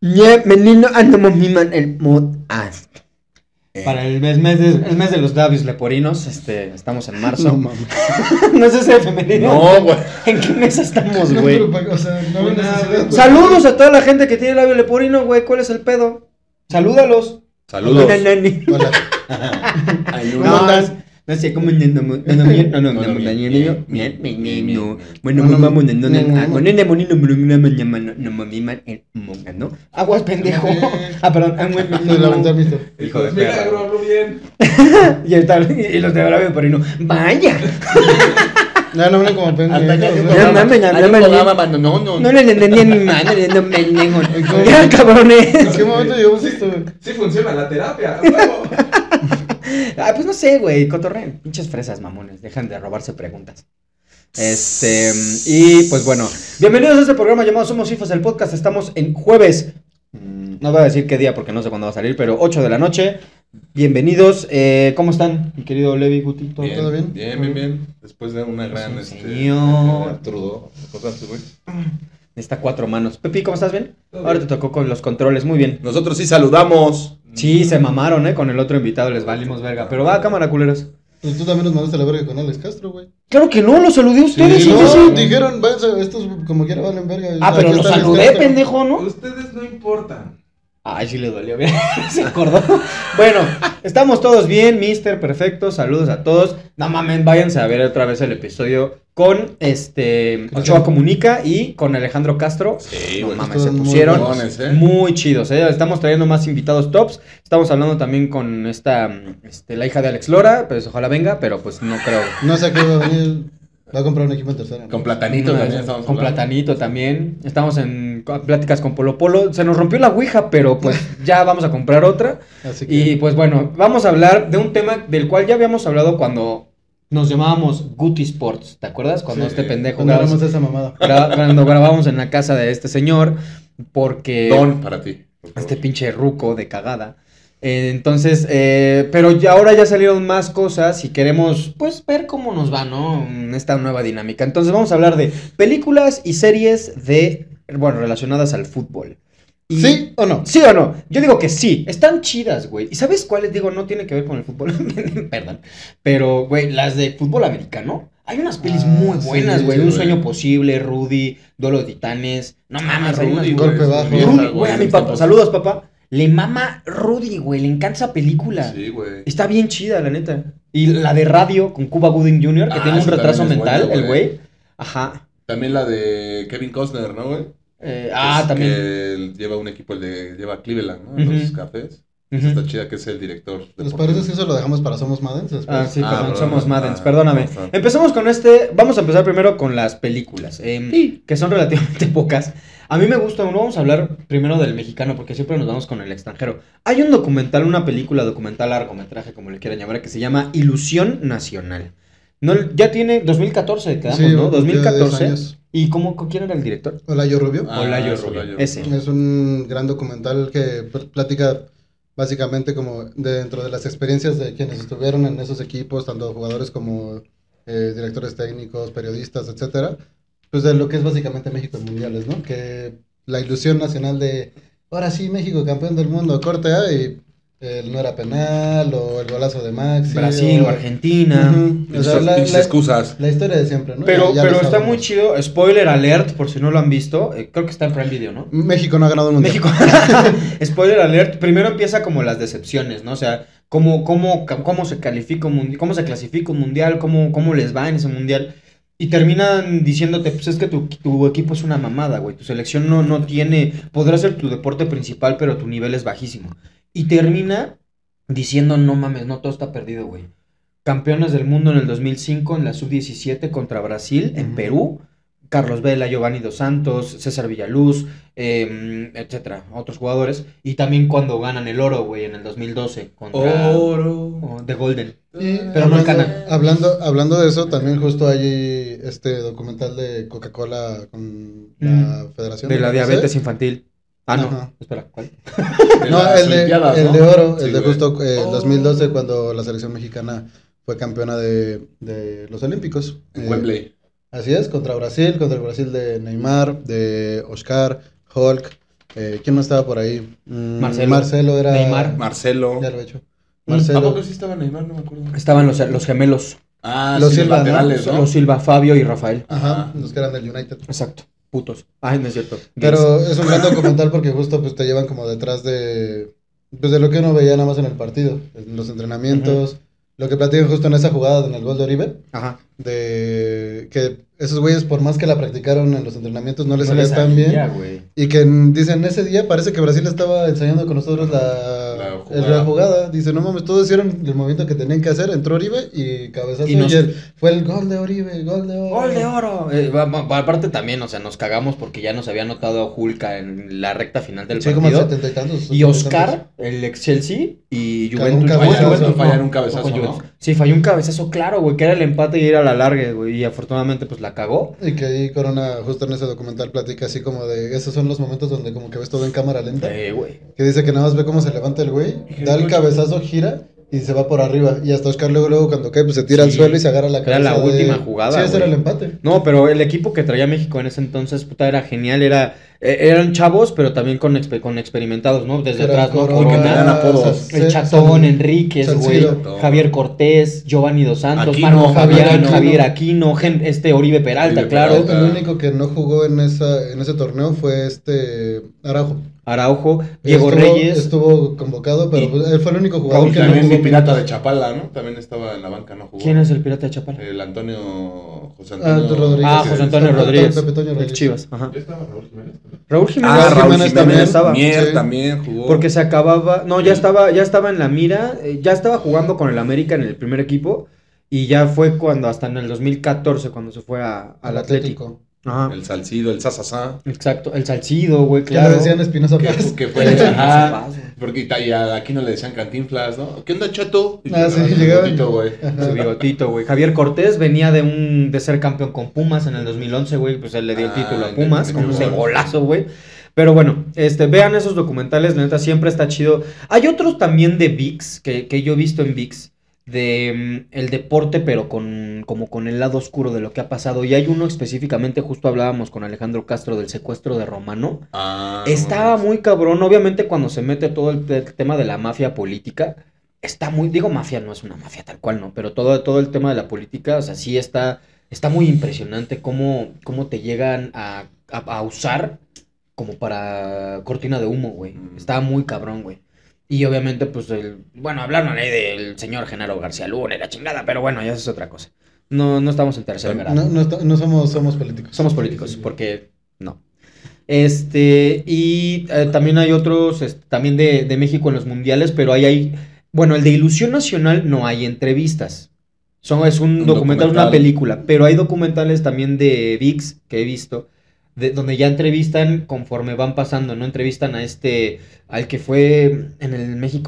Bienvenido a No Momiman, el podcast. Para el mes de los labios leporinos, estamos en marzo. No mames. No es ese femenino. No, güey. ¿En qué mes estamos, No, güey? pero, o sea, no hay necesidad, güey. Saludos a toda la gente que tiene labio leporino, güey. ¿Cuál es el pedo? Salúdalos. Saludos. Hola. No, no sé cómo no. Aguas, pendejo. Ah, perdón. Se la aventé, ¿viste? Hijo de Milagro, perra. hablo bien. Y los de labio leporino. Vaya. Ya no hablan como pendejos. Hasta que hay un No mames, programa, no hay un mames. programa, mano, no. No le entendí a mi madre, no pendejo. Ya, cabrones. ¿En qué momento llevamos esto, güey? Sí funciona la terapia, huevo. Ah, pues no sé, güey, cotorreen. Pinches fresas, mamones. Dejan de robarse preguntas. Y pues bueno, bienvenidos a este programa llamado Somos Fifas, el podcast. Estamos en jueves. No voy a decir qué día porque no sé cuándo va a salir, pero 8 de la noche. Bienvenidos. ¿Cómo están, mi querido Levi, Guti? ¿Todo bien? Bien. Después de una gran, señor. Trudeau, cosas, güey. Está 4 manos. Pepi, ¿cómo estás? ¿Bien? Todo Ahora bien. te tocó con los controles, muy bien. Nosotros sí saludamos. Sí, se mamaron, con el otro invitado, les valimos verga. Pero va, cámara, culeros. Pues tú también nos mandaste la verga con Alex Castro, güey. Claro que no, los saludé a ustedes. Sí, sí, No, sí, sí. dijeron, váyanse, estos como quiera valen verga. Ah, pero Aquí los está Alex saludé, Castro. pendejo, ¿no? Ustedes no importan. Ay, sí le dolió bien. Se acordó. Bueno, estamos todos bien, mister, perfecto. Saludos a todos. No mames, váyanse a ver otra vez el episodio con Ochoa Comunica y con Alejandro Castro. Sí, No güey. mames, se Están muy pusieron buenos, muy chidos, Estamos trayendo más invitados tops. Estamos hablando también con la hija de Alex Lora, pues ojalá venga, pero pues no creo. No sé a qué va a venir. Va a comprar un equipo en tercera. Con Platanito también estamos Con hablando. Platanito también. Estamos en pláticas con Polo Polo. Se nos rompió la ouija, pero pues ya vamos a comprar otra. Así que. Y pues bueno, vamos a hablar de un tema del cual ya habíamos hablado cuando nos llamábamos Guti Sports. ¿Te acuerdas? Cuando Sí, este pendejo Cuando hablamos de esa mamada. cuando grabábamos en la casa de este señor. Porque Don para ti. por favor. este pinche ruco de cagada. Entonces, pero ya ahora ya salieron más cosas y queremos, pues, ver cómo nos va, ¿no? Esta nueva dinámica. Entonces vamos a hablar de películas y series relacionadas al fútbol. Y- ¿Sí o no? ¿Sí o no? Yo digo que sí, están chidas, güey. ¿Y sabes cuáles? Digo, no tiene que ver con el fútbol, perdón. Pero, güey, las de fútbol americano. Hay unas pelis muy sí, buenas, güey. sí, Un güey. sueño posible, Rudy, Duelo de Titanes. No mames, hay unas Rudy, muy- güey, Golpe es bajo. vieja, Rudy, güey, a mi en papá. tiempos. Saludos, papá. Le mama Rudy, güey. Le encanta esa película. Sí, güey. Está bien chida, la neta. Y la de Radio con Cuba Gooding Jr., que Ah, tiene un esa retraso también es mental, buena, el güey. Ajá. También la de Kevin Costner, ¿no, güey? También. Que él lleva un equipo, lleva a Cleveland, ¿no? Ujú. Los Cafés. Ujú. Está chida que es el director. ¿Les deportivo. parece si eso lo dejamos para Somos Madden? Ah, sí, Ah, perdón, perdón. somos Maddens, Ah, perdóname. está. Empezamos con vamos a empezar primero con las películas, que son relativamente pocas. A mí me gusta, no vamos a hablar primero del mexicano, porque siempre nos vamos con el extranjero. Hay un documental, una película documental, largometraje, como le quieran llamar, que se llama Ilusión Nacional. No, ya tiene 2014, quedamos, Sí, ¿no? ya 10 2014. años. ¿Y quién era el director? Hola, yo Rubio. Ah, Olayo es Rubio, Olayo. ese. Es un gran documental que platica básicamente como dentro de las experiencias de quienes estuvieron en esos equipos, tanto jugadores como directores técnicos, periodistas, etcétera, pues de lo que es básicamente México en mundiales, ¿no? Que la ilusión nacional de ahora sí México campeón del mundo, corte A y el no era penal o el golazo de Maxi Brasil o Argentina. Ujú. O sea, Pinches excusas. la historia de siempre, ¿no? Pero Ya lo está sabemos. muy chido. Spoiler alert, por si no lo han visto. Creo que está en Prime Video, ¿no? México no ha ganado un mundial. México. Spoiler alert. Primero empieza como las decepciones, ¿no? O sea, cómo se califica cómo se clasifica un mundial, cómo les va en ese mundial. Y terminan diciéndote, pues es que tu equipo es una mamada, güey. Tu selección no tiene. Podrá ser tu deporte principal, pero tu nivel es bajísimo. Y termina diciendo, no mames, no todo está perdido, güey. Campeones del mundo en el 2005 en la sub-17 contra Brasil, en Ujú. Perú. Carlos Vela, Giovanni Dos Santos, César Villaluz, etcétera, otros jugadores. Y también cuando ganan el oro, güey, en el 2012 contra Oro. The Golden. Y Pero no el hablando, canal. hablando de eso, también justo hay este documental de Coca-Cola con la Federación De la no sé. diabetes infantil. Ah, no, Ajá. espera, ¿cuál? De No, las el de, Olimpiadas, el ¿no? de oro, Sí, el de güey. justo el Oh. 2012 cuando la selección mexicana fue campeona de los Olímpicos. En Wembley. Así es, contra el Brasil de Neymar, de Oscar, Hulk, ¿Quién no estaba por ahí? Marcelo. Era... Neymar. Marcelo. Ya lo he hecho. ¿A Marcelo. poco sí estaba Neymar? No me acuerdo. Estaban los gemelos. Ah, Los sí, Silva, los laterales, ¿no? Los Silva, Fabio y Rafael. Ajá, los que eran del United. Exacto. Putos. Ay, no es cierto. Pero es un gran documental porque justo pues te llevan como detrás pues de lo que uno veía nada más en el partido, en los entrenamientos, lo que platican justo en esa jugada en el gol de Oribe, Ajá. de que esos güeyes por más que la practicaron en los entrenamientos no les No salía les tan salía, bien. güey. Y que dicen, ese día parece que Brasil estaba ensayando con nosotros la jugada. Dice, no mames, todos hicieron el movimiento que tenían que hacer, entró Oribe y cabezazo. Y fue el gol de Oribe, gol de oro. ¡Gol de oro! Aparte también, o sea, nos cagamos porque ya nos había anotado Hulka en la recta final del Sí, como partido. 70 y tantos. Y Oscar, el ex Chelsea, y Cagó un Juventus. cabezazo. Fallan un cabezazo, con ¿no? Juventus. Sí, falló un cabezazo, claro, güey, que era el empate y era la larga, güey. Y afortunadamente, pues la cagó. Y que ahí Corona, justo en ese documental, platica así como de, esos son los momentos donde como que ves todo en cámara lenta. Güey. Que dice que nada más ve cómo se levanta el güey, da el cabezazo, gira y se va por arriba. Y hasta Oscar luego cuando cae, pues se tira al Sí. suelo y se agarra la Era cabeza. la última jugada, Sí, ese güey. era el empate. No, pero el equipo que traía México en ese entonces, puta, era genial. Eran chavos, pero también con experimentados, ¿no? Desde Era atrás, ¿no? Corona, Porque tenían apodos. El Chatón, Enríquez, güey, Salcido. Javier Cortés, Giovanni Dos Santos, Aquino, Marco Fabián, Aquino. Javier Aquino, Oribe Peralta, Oribe claro. Peralta. El único que no jugó en ese torneo fue Araujo. Araujo, Diego Estuvo- Reyes. Estuvo convocado, pero Y- pues, él fue el único jugador Raúl que no También jugó mi pirata minutos. de Chapala, ¿no? También estaba en la banca, no jugó. ¿Quién es el pirata de Chapala? El José Ah, Antonio Rodríguez. José Antonio Pepe Rodríguez, Toño el Rodríguez. Chivas. Ajá. ¿Ya estaba Raúl Jiménez? Raúl Jiménez, Ah, Raúl también Jiménez estaba. Mier Sí. también jugó. Porque se acababa, no, ya estaba en la mira, ya estaba jugando con el América en el primer equipo y ya fue cuando hasta en el 2014 cuando se fue al Atlético. Ajá. El Salcido, el Sasasá. Exacto, el Salcido, güey, Que claro. le decían Espinosa Paz. Que fue ajá, porque y aquí no le decían Cantinflas, ¿no? ¿Qué onda, chato? Y Ah, sí, su llegaba. bigotito, güey. Su bigotito, güey. Javier Cortés venía de ser campeón con Pumas en el 2011, güey, pues él le dio el título a Pumas con ese golazo, güey. Pero bueno, vean esos documentales, la neta siempre está chido. Hay otros también de ViX que yo he visto en ViX de el deporte, pero como con el lado oscuro de lo que ha pasado. Y hay uno específicamente, justo hablábamos con Alejandro Castro del secuestro de Romano. Estaba muy cabrón, obviamente cuando se mete todo el tema de la mafia política, está muy, digo mafia, no es una mafia tal cual, no, pero todo el tema de la política, o sea, sí está muy impresionante cómo te llegan a usar como para cortina de humo, güey. Está muy cabrón, güey. Y obviamente, pues, hablaron ahí del señor Genaro García Luna y la chingada, pero bueno, ya eso es otra cosa. No estamos en tercer grado. No somos políticos. Somos políticos, porque no. Y también hay otros, también de México en los mundiales, pero bueno, el de Ilusión Nacional no hay entrevistas. Es un documental, una película, pero hay documentales también de ViX que he visto, donde ya entrevistan conforme van pasando, ¿no? Entrevistan al que fue en el México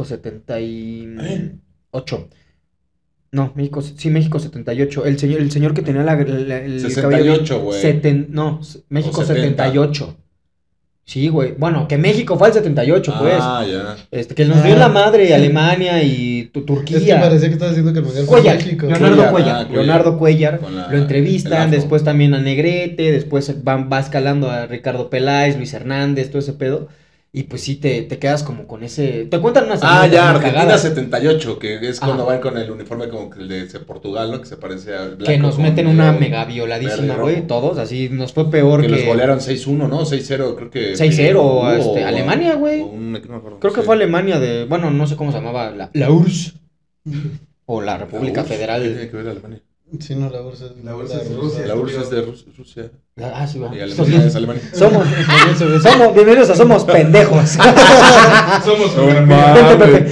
78. No, México 78. El señor que tenía el 68, güey. México O 70. 78. Sí, güey. Bueno, que México fue el 78, pues. Ah, ya. Que nos dio la madre Alemania y Turquía. Es que parecía que estabas diciendo que el mundial fue Cuellar, México. Leonardo Cuellar, lo entrevistan, el después también a Negrete, después va escalando a Ricardo Peláez, Luis Hernández, todo ese pedo. Y pues sí, te quedas como con ese... Te cuentan unas anécdotas ya, muy Argentina cagadas. 78, que es cuando Ajá. van con el uniforme como que el de Portugal, ¿no? Que se parece a blanco Que nos con meten una negro, mega verde violadísima, y güey, rojo. todos, así nos fue peor Que que... los golearon 6-1, ¿no? 6-0, creo que... 6-0, o Alemania, güey. no me acuerdo. Creo que Sí. fue Alemania bueno, no sé cómo se llamaba, la URSS. O la La República URSS, ¿qué Federal. tiene que ver Alemania? Sí, no, la URSS es La URSS es Rusia. La URSS es de Rusia. Sí, va. Y Alemania es Alemania. Bienvenidos a Somos Pendejos. Somos No geografía. mames,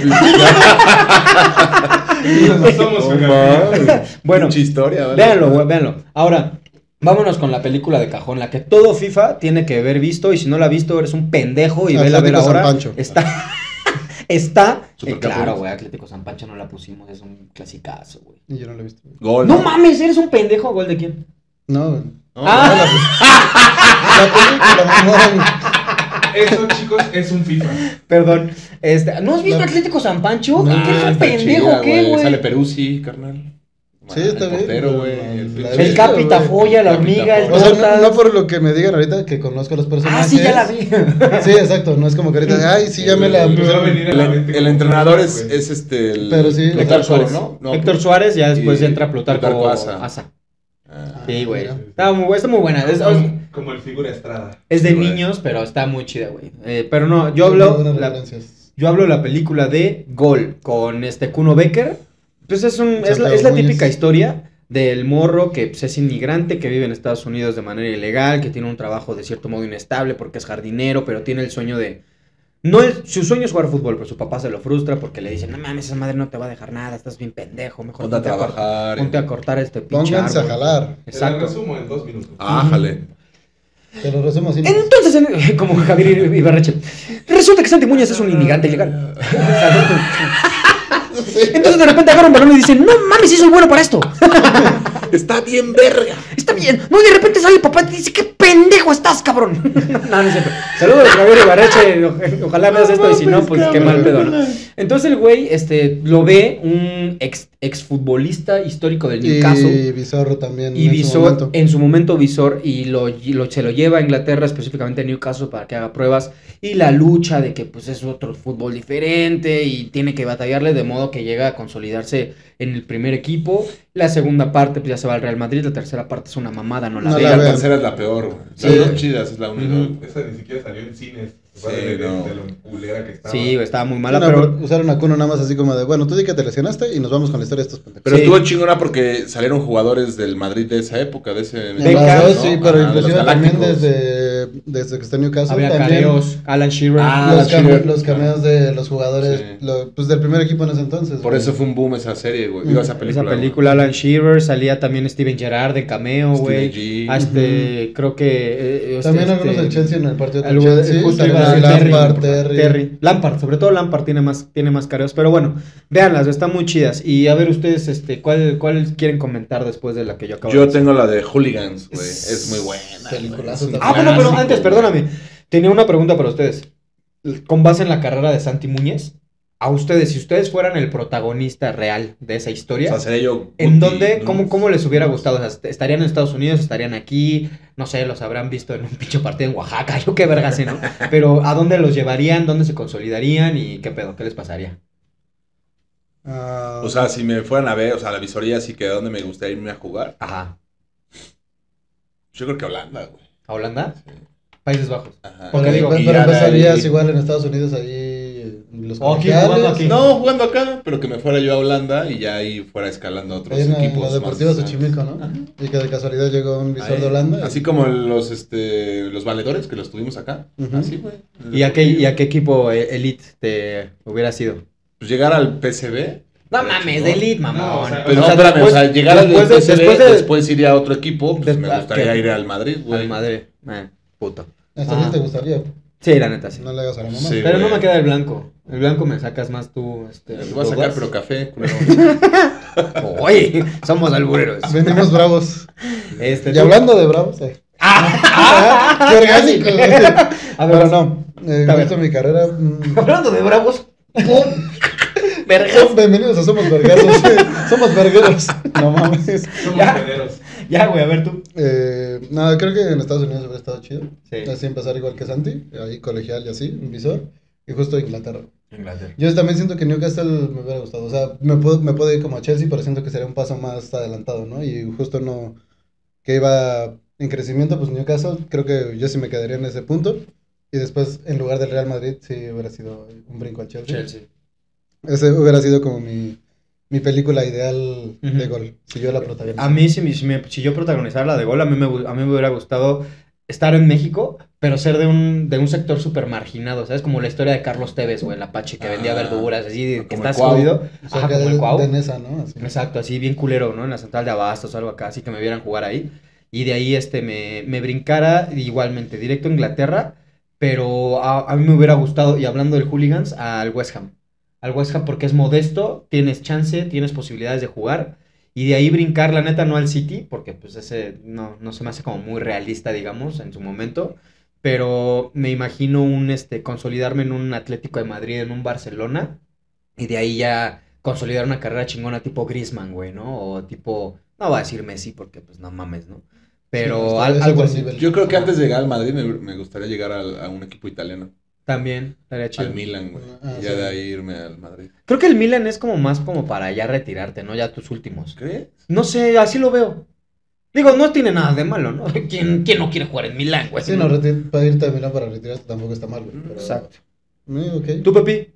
Somos no geografía. mames. Bueno, Pinche historia, ¿vale? véanlo, güey, véanlo. Ahora, vámonos con la película de cajón, la que todo FIFA tiene que haber visto, y si no la ha visto, eres un pendejo y vela a ver Atlético San ahora. Pancho. Está. Supercampeones. Claro, güey, Atlético San Pancho no la pusimos, es un clasicazo, güey. Y yo no lo he visto. Gol. No mames, eres un pendejo, ¿gol de quién? No, No, Ah. la película, Eso, chicos, es un FIFA. Perdón. ¿No has visto No. Atlético San Pancho? No. ¿Qué es un está pendejo, chida, qué, güey? Sale Peruzzi, carnal. Sí, está el bien. portero, güey. La El he visto, Capi güey. Tafoya, la Capi hormiga, el Tafoya. O sea, Tortas. no por lo que me digan ahorita que conozco a los personajes. Sí, ya la vi. Sí, exacto. No es como que ahorita, ay, sí, ya me la Me va a pusieron. venir a la mente El como entrenador Flash, güey. es el Pero sí, Héctor Héctor Suárez. ¿no? Héctor Suárez, ya después y entra Plutarco Asa. Asa. Ah, Sí, güey. mira. Está muy buena. Como el figura Estrada. Es de Sí, güey. niños, pero está muy chida, güey. Pero no, Muy buenas referencias. yo hablo de la película de Gol con Kuno Becker. Pues es la Santiago típica Núñez. historia del morro que pues, es inmigrante, que vive en Estados Unidos de manera ilegal, que tiene un trabajo de cierto modo inestable porque es jardinero, pero tiene el sueño de... Su sueño es jugar fútbol, pero su papá se lo frustra porque le dice, no mames, esa madre no te va a dejar nada, estás bien pendejo, mejor Ponte a trabajar. ponte a cortar este pinche Pónganse a árbol". jalar. Te la Exacto. resumo en 2 minutos. Ájale. Te lo resumo así. Entonces, como Javier Ibarreche, resulta que Santi Muñoz es un inmigrante ilegal. Entonces de repente agarra un balón y dice, no mames, sí soy bueno para esto. Está bien verga. Está bien. No, y de repente sale el papá y te dice, qué pendejo estás, cabrón. No, no es cierto. Saludos, Javier Ibarreche. Ojalá veas esto y si no, pues qué mal pedo, ¿no? Entonces el güey, lo ve un exfutbolista histórico del Newcastle. Y Bizarro también. Y en su Visor, momento. en su momento Visor, y se lo lleva a Inglaterra, específicamente a Newcastle, para que haga pruebas. Y la lucha de que pues es otro fútbol diferente y tiene que batallarle, de modo que llega a consolidarse en el primer equipo. La segunda parte pues ya se va al Real Madrid, la tercera parte es una mamada, no la No Sí, vean. la la vean. tercera es la peor, güey. Sí. Las dos chidas es la única. Ujú. Esa ni siquiera salió en cines. Sí, de no. lo culera que estaba. Sí, estaba muy mala, No, pero... usaron a Kuno nada más así como de, bueno, tú di que te lesionaste y nos vamos con la historia de estos pendejos. Pero Sí. estuvo chingona porque salieron jugadores del Madrid de esa época, de ese... En Beckham, las dos, ¿no? sí, pero Ajá, de inclusive los también Galácticos. desde que está en Newcastle. Había también cameos, Alan Shearer. Ah, los cameos de los jugadores Sí. pues del primer equipo en ese entonces. Por güey. eso fue un boom esa serie, güey. Digo, esa película. Esa película, Alan Shearer, salía también Steven Gerrard de cameo, Steven güey. G. Creo que... También algunos del Chelsea en el partido del Algo de, Chelsea. justo también iba a decir Lampard, Terry. Lampard, sobre todo Lampard tiene más careos, pero bueno, véanlas, están muy chidas. Y a ver ustedes, ¿cuál quieren comentar después de la que yo acabo de Yo decir? tengo la de Hooligans, güey. Es muy buena. Peliculazo güey. Es un Ah, bueno, pero clásico, antes, güey. perdóname. Tenía una pregunta para ustedes. Con base en la carrera de Santi Muñez, a ustedes, si ustedes fueran el protagonista real de esa O historia, sea, sería yo. ¿en Guti, dónde, ¿no? cómo les hubiera gustado? O sea, ¿estarían en Estados Unidos? ¿Estarían aquí? No sé, los habrán visto en un pinche partido en Oaxaca, yo qué verga sé, ¿no? Pero ¿a dónde los llevarían? ¿Dónde se consolidarían? ¿Y qué pedo? ¿Qué les pasaría? Ah, O sea, si me fueran a ver, o sea, la visoría, así que a dónde me gustaría irme a jugar. Ajá. Yo creo que Holanda, güey. ¿A Holanda? Sí. Países Bajos. Ajá. Porque digo, pero y ya de empezarías ahí- igual en Estados Unidos ahí los O aquí, colegiales. jugando aquí. No, jugando acá, pero que me fuera yo a Holanda y ya ahí fuera escalando a otros Ahí en equipos. la Deportiva más- Xochimilco, ¿no? Ajá. Y que de casualidad llegó un visor Ahí. de Holanda. Así como los valedores que los tuvimos acá. Ujú. Así, güey. ¿Y a qué equipo elite te hubiera sido? Pues llegar al PSV. No estaría mames, chingón. de elite, mamón. No, o sea, Pero O sea, no, espérame, después- o sea, llegar al después de- PSV, después después, de- ir a otro equipo, pues me ¿a gustaría qué? ir al Madrid, güey. Al Madrid. Puto. Hasta Ah. sí te gustaría. Sí, la neta, sí. No le hagas a la mamá. Sí. Pero no güey. me queda el blanco. El blanco me sacas más tú, Te voy a sacar, Douglas. pero café, culero. Oye, somos albureros. Venimos bravos. Y Y hablando de bravos, qué orgánico. A ver, Pero no, A ver. visto mi carrera. hablando de bravos. Vergas. Bienvenidos a Somos Vergueros. Somos vergueros. No mames. Somos Ya. pederos. Ya, güey, a ver tú. No, creo que en Estados Unidos hubiera estado chido. Sí. Así empezar igual que Santi, ahí colegial y así, un visor. Y justo Inglaterra. Inglaterra. Yo también siento que Newcastle me hubiera gustado. O sea, me puedo ir como a Chelsea, pero siento que sería un paso más adelantado, ¿no? Y justo no. Que iba en crecimiento, pues Newcastle, creo que yo sí me quedaría en ese punto. Y después, en lugar del Real Madrid, sí hubiera sido un brinco al Chelsea. Chelsea. Ese hubiera sido como mi película ideal de Ujú. gol. Si yo la protagonizara. A mí, si yo protagonizara la de gol, a mí me hubiera gustado estar en México, pero ser de un sector súper marginado, ¿sabes? Como la historia de Carlos Tevez, güey, el Apache que vendía verduras, así, que como está el Cuau. escondido. O sea, Ajá, que como el Cuau. de Nesa, ¿no? Así. Exacto, así bien culero, ¿no? En la central de Abastos o algo acá, así que me vieran jugar ahí. Y de ahí me brincara igualmente, directo a Inglaterra, pero a mí me hubiera gustado, y hablando del Hooligans, al West Ham. Al West Ham porque es modesto, tienes chance, tienes posibilidades de jugar. Y de ahí brincar, la neta, no al City, porque pues ese no se me hace como muy realista, digamos, en su momento. Pero me imagino consolidarme en un Atlético de Madrid, en un Barcelona. Y de ahí ya consolidar una carrera chingona tipo Griezmann, güey, ¿no? O tipo, no voy a decir Messi porque pues no mames, ¿no? Pero Sí, algo ese así. nivel. Yo creo que antes de llegar al Madrid me gustaría llegar a un equipo italiano. También, estaría chido. Al Milan, güey. Ah, Y ya sí. de ahí irme al Madrid. Creo que el Milan es como más como para ya retirarte, ¿no? Ya tus últimos. ¿Crees? No sé, así lo veo. Digo, no tiene nada de malo, ¿no? ¿Quién no quiere jugar en Milán, güey? Sí, no, para irte a Milán para retirarte tampoco está mal, güey. Pero... Exacto. Ok. ¿Tú, Pepi?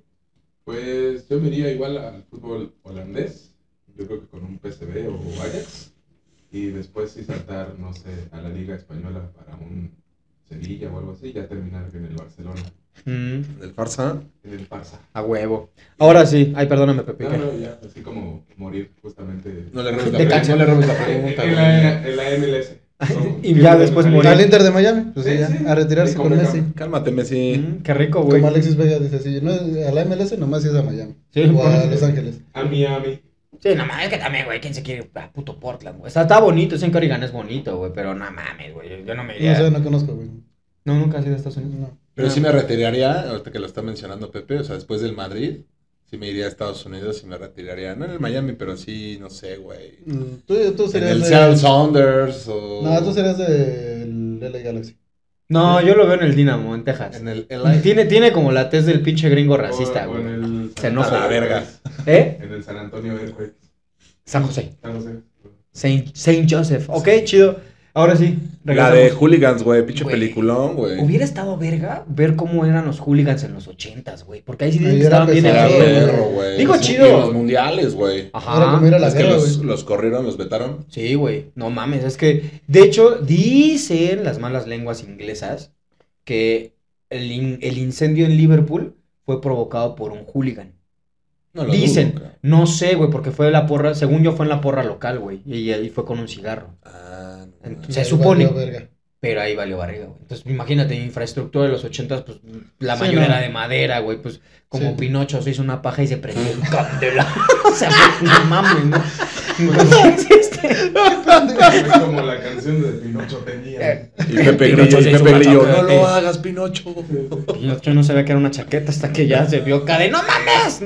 Pues yo me iría igual al fútbol holandés. Yo creo que con un PSV o Ajax. Y después sí saltar, no sé, a la Liga Española para un Sevilla o algo así. Y ya terminar en el Barcelona. ¿Del Farsa? En el Barça. A huevo. Ahora sí. Ay, perdóname, Pepi. No, no, ya, así como morir justamente. No le robes De cancha. no le robes la pregunta, En güey. la MLS. Y ya después morir. Al Inter de Miami, pues sí, Sí, ya, sí. a retirarse Sí, con como Messi. Cálmate, Messi. Qué rico, güey. Como Alexis Vega dice así, no, a la MLS nomás es a Miami. Sí, o a bueno. Los Ángeles. A Miami. Sí, no mames, es que también, güey, ¿quién se quiere ir a puto Portland, güey? Está bonito, ese Oregon es bonito, güey, pero no mames, güey, yo no me No iría. sé, no conozco, güey. No, nunca has ido a Estados Unidos. No. Pero No. sí me retiraría, ahorita que lo está mencionando Pepe, o sea, después del Madrid, sí me iría a Estados Unidos y me retiraría. No en el Miami, pero sí, no sé, güey. Tú En serías el de... Seattle Sounders o... No, tú serías del LA Galaxy. No, yo lo veo en el Dinamo, en Texas. En el LA. Tiene como la tez del pinche gringo racista, O güey. en el Se enoja. A la verga. ¿Eh? En el San Antonio Earthquakes. San José. Ah, no sé. Saint Joseph. Ok, chido. Ahora sí. La de regresamos. Hooligans, güey, pinche Güey. peliculón, güey. Hubiera estado verga ver cómo eran los hooligans en los 80s, güey. Porque ahí sí Ahí dicen que era estaban bien pesado, Era enfermos. perro, güey. Digo, Los- chido. y en los mundiales, güey. Era Ajá. como ir a la Es que guerra, los, güey. los corrieron, los vetaron. Sí, güey. No mames. Es que, de hecho, dicen las malas lenguas inglesas que el incendio en Liverpool fue provocado por un hooligan. No lo Dicen. dudo, cabrón. No sé, güey, porque fue de la porra, según yo fue en la porra local, güey. Y ahí fue con un cigarro. Ah, no. Entonces, Ahí se supone. valió verga. Pero ahí valió barriga, güey. Entonces, imagínate, infraestructura de los 80s, pues la Sí, mayoría no. era de madera, güey. Pues como Sí. Pinocho se hizo una paja y se prendió el candela. O sea, pues, no mames, ¿no? Entonces, Fue como la canción de Pinocho tenía. Y Pepe Pinocho Grillo, se y hizo Pepe una Grillo, chaqueta. no lo hagas, Pinocho. Pinocho no sabía que era una chaqueta hasta que ya se vio cara de ¡no mames! ¿No?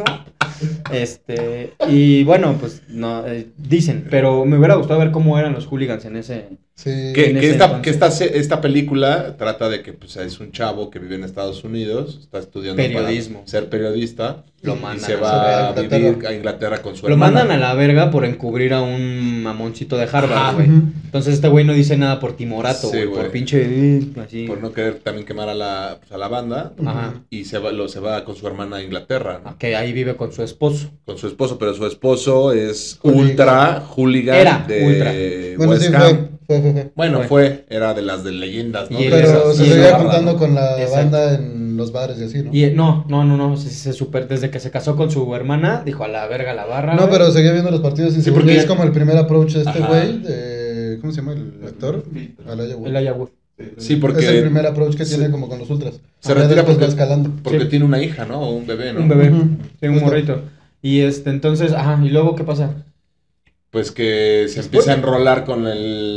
Y bueno, pues no, dicen, pero me hubiera gustado ver cómo eran los hooligans en ese. Sí. Que, En que ese esta, que entonces. esta película trata de que pues, es un chavo que vive en Estados Unidos, está estudiando Periodismo. para ser periodista Lo y mandan se a va a Inglaterra. vivir a Inglaterra con su Lo hermana. mandan a la verga por encubrir a un mamoncito de Harvard, Ajá. güey. Ujú. Entonces este güey no dice nada por timorato, Sí, güey. güey. Por pinche. Así. Por no querer también quemar a la banda. Ajá. Y se va con su hermana a Inglaterra, ¿no? Que ahí vive con su esposo. Con su esposo, pero su esposo es Hooligan. ultra hooligan Era de ultra. Bueno, West sí, Ham. fue. Bueno, Fue. era de las de leyendas, ¿no? Y De él- Pero esas- se y seguía barra, juntando ¿no? con la Exacto. banda en los bares y así, ¿no? Y no. Desde que se casó con su hermana, dijo a la verga la barra. No, güey. pero seguía viendo los partidos y Sí, según porque- es como el primer approach de este Ajá. güey, de... ¿Cómo se llama el actor? Elijah Wood. El Ayahuasca. Sí, porque Es el primer approach que se- tiene como con los ultras. se Ya retira después porque- va escalando. porque Sí. tiene una hija, ¿no? O un bebé, ¿no? Un bebé. Ujú. Sí, un Justo. morrito. Y entonces, ¿y luego qué pasa? Pues que se Después- empieza a enrolar con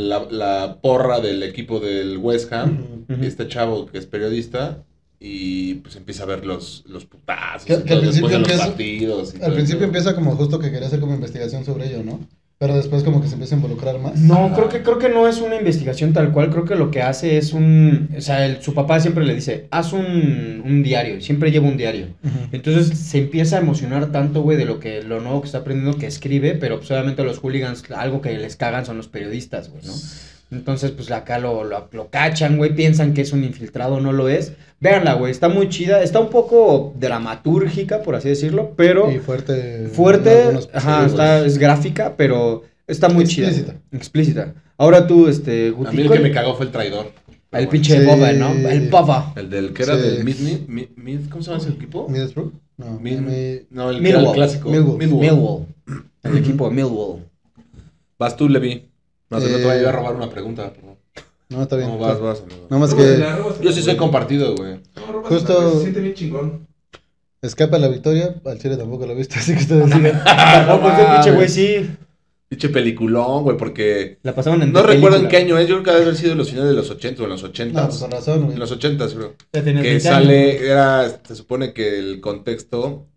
la porra del equipo del West Ham. Ujú. Ujú. Este chavo que es periodista. Y pues empieza a ver los putazos. Que y al todo, después principio de los empieza- partidos. y todo Al principio eso. empieza como justo que quería hacer como investigación sobre ello, ¿no? Pero después como que se empieza a involucrar más. No, Ajá. creo que no es una investigación tal cual. Creo que lo que hace es o sea, su papá siempre le dice, haz un diario. Y siempre lleva un diario. Ujú. Entonces se empieza a emocionar tanto, güey, de lo nuevo que está aprendiendo que escribe, pero pues obviamente los hooligans, algo que les cagan son los periodistas, güey, ¿no? Entonces, pues acá lo cachan, güey, piensan que es un infiltrado, no lo es. Véanla, güey, está muy chida, está un poco dramatúrgica, por así decirlo, pero Y fuerte. en fuerte, algunos ajá, pasajes. es gráfica, pero está muy Explícita. chida. Explícita. Ahora tú, A Guti, mí el que me cagó fue el traidor. el pinche Sí. Boba, ¿no? El Boba. El del que era Sí. del ¿cómo se llama ese equipo? ¿Middlesbrough? No. No, el que Millwall. era el clásico. Millwall. Millwall. El equipo de Millwall. Vas tú, Levi. No sé, no te vaya a Eh, robar una pregunta. Pero... No, está bien. No, vas, amigo. Nada más No, que Yo sí soy compartido, güey. No, robas Justo- una, se siente bien chingón. escapa la victoria. Al Chile tampoco lo he visto, así que ustedes digan. No, pues el pinche güey sí. Pinche peliculón, güey, porque... La pasaban en No recuerdo en película. qué año es, yo creo que debe haber sido en los finales de los 80 o en los 80. No, pues con razón, güey. En los 80, creo. Ya tenías Que 20 años. sale, se supone que el contexto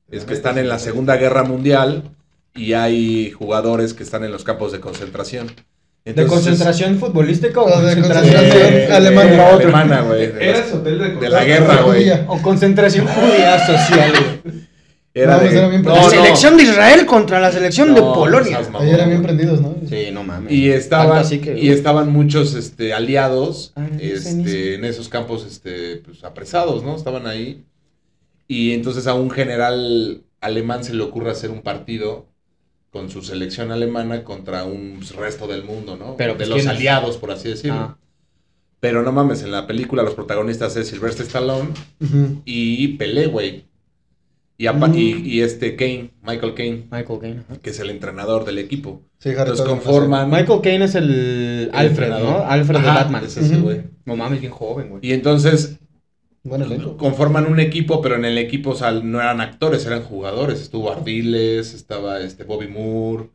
es que están en la Segunda Guerra Mundial y hay jugadores que están en los campos de concentración. ¿De concentración futbolística o de concentración alemana? Alemana, güey. Era su hotel De la guerra, güey. O concentración judía social, güey. Era bien La selección de Israel contra la selección de Polonia. Ahí eran bien prendidos, ¿no? Sí, no mames. Y estaban, Así que, y estaban muchos aliados sí. en esos campos pues, apresados, ¿no? Estaban ahí. Y entonces a un general alemán se le ocurre hacer un partido con su selección alemana contra un resto del mundo, ¿no? Pero, de pues, los ¿quién? aliados, por así decirlo. Ah. Pero no mames, en la película los protagonistas es Sylvester Stallone y Pelé, güey. Y Michael Caine, que es el entrenador del equipo. Sí, Entonces conforman... Michael Caine es el Alfred, ¿no? Alfred de Batman. Es ese, güey. No mames, bien joven, güey. Y entonces Buen elenco. conforman un equipo, pero en el equipo, o sea, no eran actores, eran jugadores. Estuvo Ardiles, estaba Bobby Moore,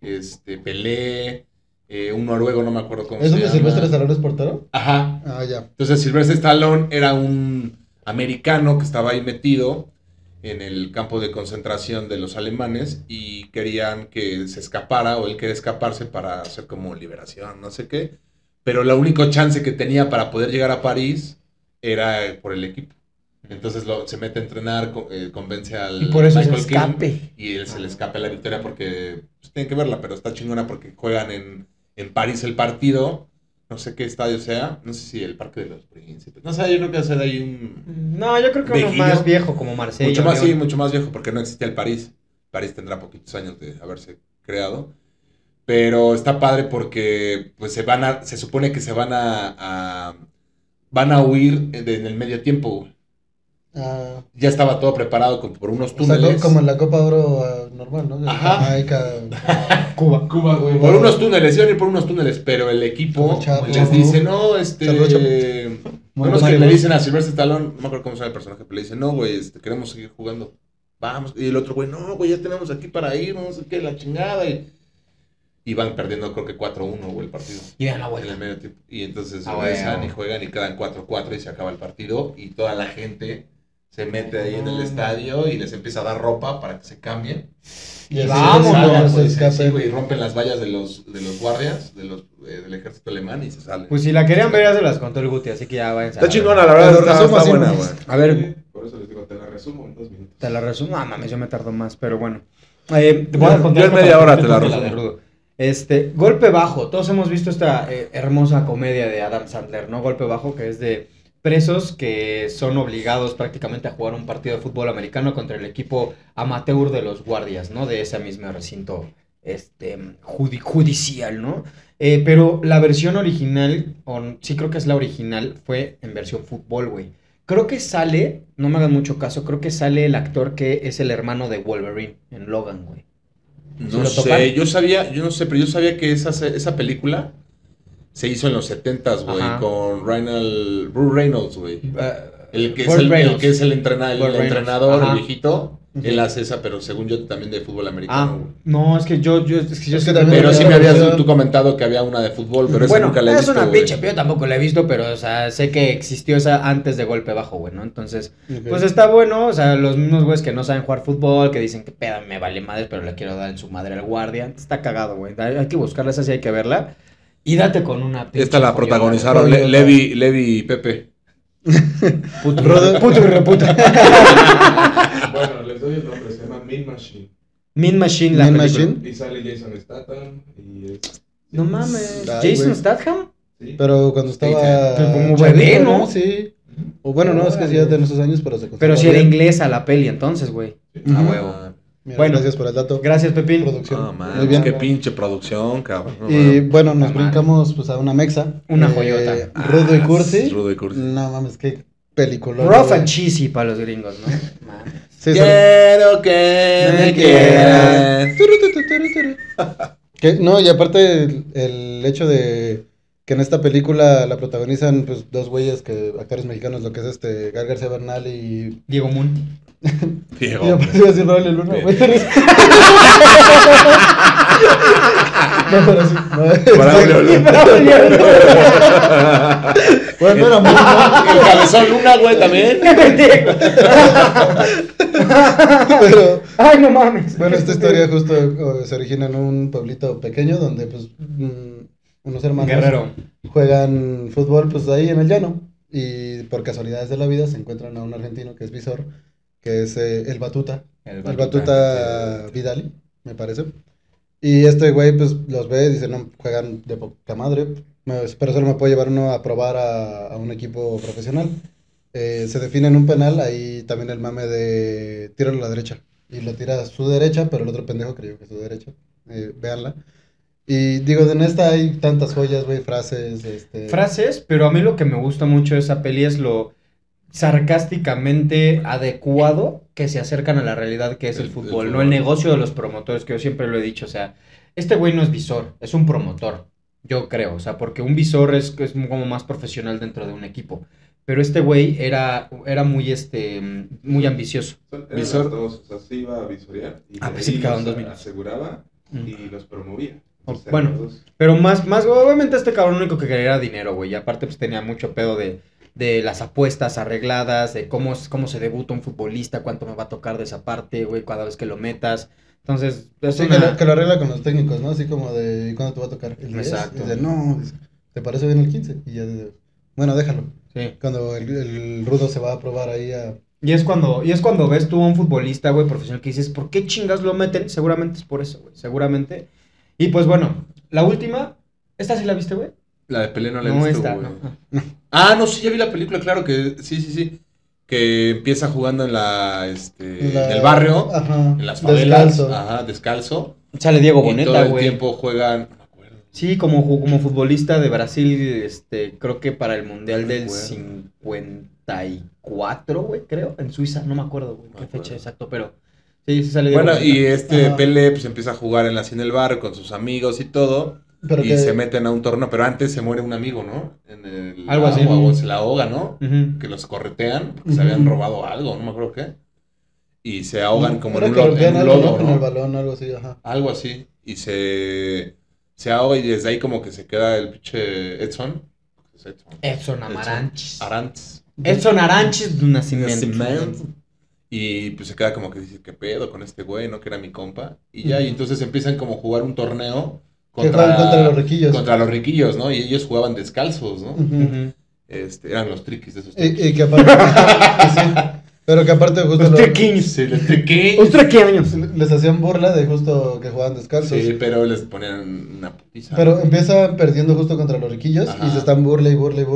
Pelé, un noruego, no me acuerdo cómo ¿Es se donde llama. Sylvester Stallone es portero? Ajá. Ah, ya. Entonces Sylvester Stallone era un americano que estaba ahí metido en el campo de concentración de los alemanes y querían que se escapara, o él quería escaparse para hacer como liberación, no sé qué. Pero la única chance que tenía para poder llegar a París era por el equipo. Entonces se mete a entrenar, convence al Y por eso Michael se Caine, escape. y él se le escape la victoria porque pues, tienen que verla, pero está chingona porque juegan en París el partido. No sé qué estadio sea, no sé si el Parque de los Príncipes. No sé, yo creo que hacer ahí un... No, yo creo que uno Vejillo. más viejo, como Marsella. Mucho más, León. sí, mucho más viejo, porque no existía el París. París tendrá poquitos años de haberse creado. Pero está padre porque pues se supone que se van a huir en el medio tiempo, güey. Ah, Ya estaba todo preparado por unos o sea, túneles. como en la Copa Oro normal, ¿no? Ajá. Jamaica. Cuba, güey. Por unos túneles, iban a ir por unos túneles, pero el equipo Chapo. les dice, no, Chapo. Bueno, es que le dicen a Sylvester Stallone, no me acuerdo cómo se llama el personaje, pero le dicen, no, güey, queremos seguir jugando. Vamos. Y el otro, güey, no, güey, ya tenemos aquí para ir, no sé qué, la chingada. Y van perdiendo, creo que 4-1, güey, el partido. Y dan la En vuelta. el medio tiempo. Y entonces Ah, regresan bueno. y juegan y quedan 4-4 y se acaba el partido. Y toda la gente se mete ahí en el estadio y les empieza a dar ropa para que se cambien. Y así Vámonos, salgan, Pues, se escapen. sí, güey, rompen las vallas de los guardias del ejército alemán y se salen. Pues si la querían ver, ya se las contó el Guti, así que ya vayan. Está chingona, la verdad, Pero está resumo así buena, nomás. güey. A ver, Por eso les digo, te la resumo en 2 minutos. te la resumo. No mames, yo me tardo más, pero bueno. Te voy a contar Yo en esta media hora parte te la de resumo. de Rudo. Golpe Bajo. Todos hemos visto esta hermosa comedia de Adam Sandler, ¿no? Golpe Bajo, que es de presos que son obligados prácticamente a jugar un partido de fútbol americano contra el equipo amateur de los guardias, ¿no? De ese mismo recinto judicial, ¿no? Pero la versión original, sí creo que es la original, fue en versión fútbol, güey. Creo que sale, no me hagan mucho caso, creo que sale el actor que es el hermano de Wolverine en Logan, güey. No lo sé, topan? yo no sé, pero yo sabía que esa película se hizo en los 70s, güey, Ajá. con Bruce Reynolds, güey. El que Burt es Reynolds. el Burt Reynolds. entrenador, Ajá. el viejito, Ujú. él hace esa, pero según yo también de fútbol Ah, americano, güey. no, es que yo Es que siempre- también Pero sí me había- habías tú comentado que había una de fútbol, pero esa bueno, nunca la he es visto, una güey. pinche, pero yo tampoco la he visto, pero, o sea, sé que existió esa antes de Golpe Bajo, güey, ¿no? Entonces, Ok. pues está bueno, o sea, los mismos güeyes que no saben jugar fútbol, que dicen que peda, me vale madre, pero le quiero dar en su madre al guardia. Está cagado, güey. Hay que buscarla, esa sí hay que verla. Y date con una pinche Esta la joyona, protagonizaron güey. Levi y Pepe. Puto, Rodo- puto y reputa. Bueno, les doy el nombre, se llama Mean Machine. Mean Machine, la Mean película. Machine. Y sale Jason Statham y es... No mames. Ay, Jason güey. Statham. Sí. Pero cuando estaba... Pero como chavito, bebé, ¿no? Sí. O bueno, no, es que sí, ya de nuestros años, pero se Pero conserva si era bien. inglesa la peli, entonces, güey. Ujú. A huevo. Mira, Bueno. gracias por el dato. Gracias, Pepín. Producción. Ah, man, Muy bien. qué pinche producción, cabrón. No, Y man. bueno, nos Está mal. brincamos pues a una mexa. Una joyota. Rudo y Cursi. Rudo y Cursi. No mames, qué película. Rough and cheesy para los gringos, ¿no? Mames. Sí, Quiero que me quieras. No, y aparte el hecho de que en esta película la protagonizan pues dos güeyes actores mexicanos, lo que es Gael García Bernal y... Diego Moon. Diego. Y aparte iba a decir Raúl Luna, Bien. güey. No, pero sí. Braulio Bueno, era muy El cabezón Luna, güey, también. Pero, ¡Ay, no mames! bueno, esta historia justo se origina en un pueblito pequeño donde, pues, unos hermanos Guerrero. juegan fútbol, pues, ahí en el llano. Y por casualidades de la vida se encuentran a un argentino que es Visor, que es el Batuta. El Batuta Vidal, me parece. Y este güey, pues, los ve y dice, no, juegan de poca madre, pero solo me puedo llevar uno a probar a un equipo profesional. Se define en un penal, ahí también el mame de tíralo a la derecha. Y lo tira a su derecha, pero el otro pendejo creyó que es su derecha. Véanla. Y digo, en esta hay tantas joyas, güey, frases, Frases, pero a mí lo que me gusta mucho de esa peli es lo sarcásticamente adecuado que se acercan a la realidad que es el fútbol, no el negocio de los promotores, que yo siempre lo he dicho, o sea, este güey no es visor, es un promotor, yo creo, o sea, porque un visor es como más profesional dentro de un equipo, pero este güey era muy, muy ambicioso. Eran Visor. las dos, o sea, se iba a visorear y Ah, de pues sí, ahí quedaban los 2 minutos. aseguraba y los promovía. Entonces, Bueno. eran los dos. Pero más, obviamente este cabrón lo único que quería era dinero, güey, y aparte pues tenía mucho pedo de las apuestas arregladas, de cómo se debuta un futbolista, cuánto me va a tocar de esa parte, güey, cada vez que lo metas. Entonces, es Sí, que lo arregla con los técnicos, ¿no? Así como de, ¿y cuándo te va a tocar? ¿El 10? Exacto. Y dice, no, dice, ¿te parece bien el 15? Y ya dice, bueno, déjalo. Sí. Cuando el rudo se va a probar ahí a... Y es cuando ves tú a un futbolista, güey, profesional que dices, ¿por qué chingas lo meten? Seguramente es por eso, güey, seguramente. Y pues bueno, la última, ¿esta sí la viste, güey? La de Pelé no la he No, visto, esta, güey. no. Ah, no, sí, ya vi la película, claro que sí. Que empieza jugando en en el barrio, Ajá, en las favelas, descalzo. ajá, descalzo. Sale Diego Y todo Boneta, el güey. tiempo juegan, no me acuerdo. Sí, como futbolista de Brasil, creo que para el Mundial No me del acuerdo. 54, güey, creo, en Suiza, no me acuerdo, güey, No qué me fecha acuerdo. exacto, pero sí sale Diego Bueno, y Boneta. Ajá. Pelé pues empieza a jugar así en el barrio con sus amigos y todo. Pero Y que... se meten a un torneo, pero antes se muere un amigo, ¿no? En el Algo así. agua, o se la ahoga, ¿no? Ujú. Que los corretean, porque se habían robado algo, no me acuerdo qué. Y se ahogan como Era en que un rompían algo, lodo, ¿no? En el ¿no? balón, algo así, ajá. Algo así. Y se ahoga y desde ahí como que se queda el pinche Edson. ¿Es Edson? Edson Arantes. Arantes. Edson Arantes de Nacimiento. Y pues se queda como que dice, ¿qué pedo con este güey, no? Que era mi compa. Y ya, y Ujú. entonces empiezan como a jugar un torneo Que juegan contra los riquillos. Contra los riquillos, ¿no? Y ellos jugaban descalzos, ¿no? Ujú. Ujú. Eran los triquis de esos triquis. Y que aparte... sí, pero que aparte justo Los triquins. Sí, los triquis. Los triqueños. les hacían burla de justo que jugaban descalzos. Sí, pero les ponían una putiza. Pero empieza perdiendo justo contra los riquillos Ajá. y se están burle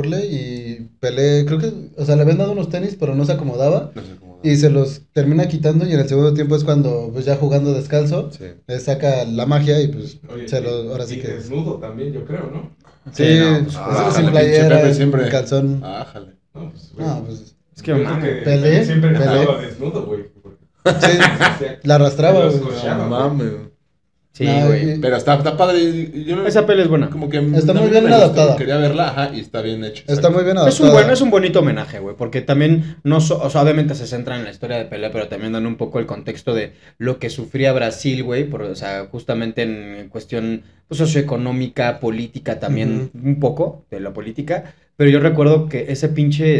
y Pelé, creo que, o sea, le habían dado unos tenis, pero no se acomodaba No sé cómo. y se los termina quitando y en el segundo tiempo es cuando, pues ya jugando descalzo, Sí. le saca la magia y pues Oye, ahora sí y que... desnudo también, yo creo, ¿no? Sí, no, pues, sin pinche playera, Pepe en siempre. calzón. Ájale. No, pues, güey. No, pues Es que Yo creo mames. que Pelé, siempre Pelé. estaba desnudo, güey. sí, la arrastraba, Los güey. cocheaba, No güey. mames. Sí, No, güey. Pero está padre. Yo no- Esa peli es buena. Como que Está no muy me bien gustó, adaptada. Quería verla, ajá, y está bien hecho. Está muy bien adaptada. Es un bonito homenaje, güey, porque también, o sea, obviamente se centra en la historia de Pelé, pero también dan un poco el contexto de lo que sufría Brasil, güey, o sea, justamente en cuestión pues, socioeconómica, política también, un poco de la política, pero yo recuerdo que ese pinche,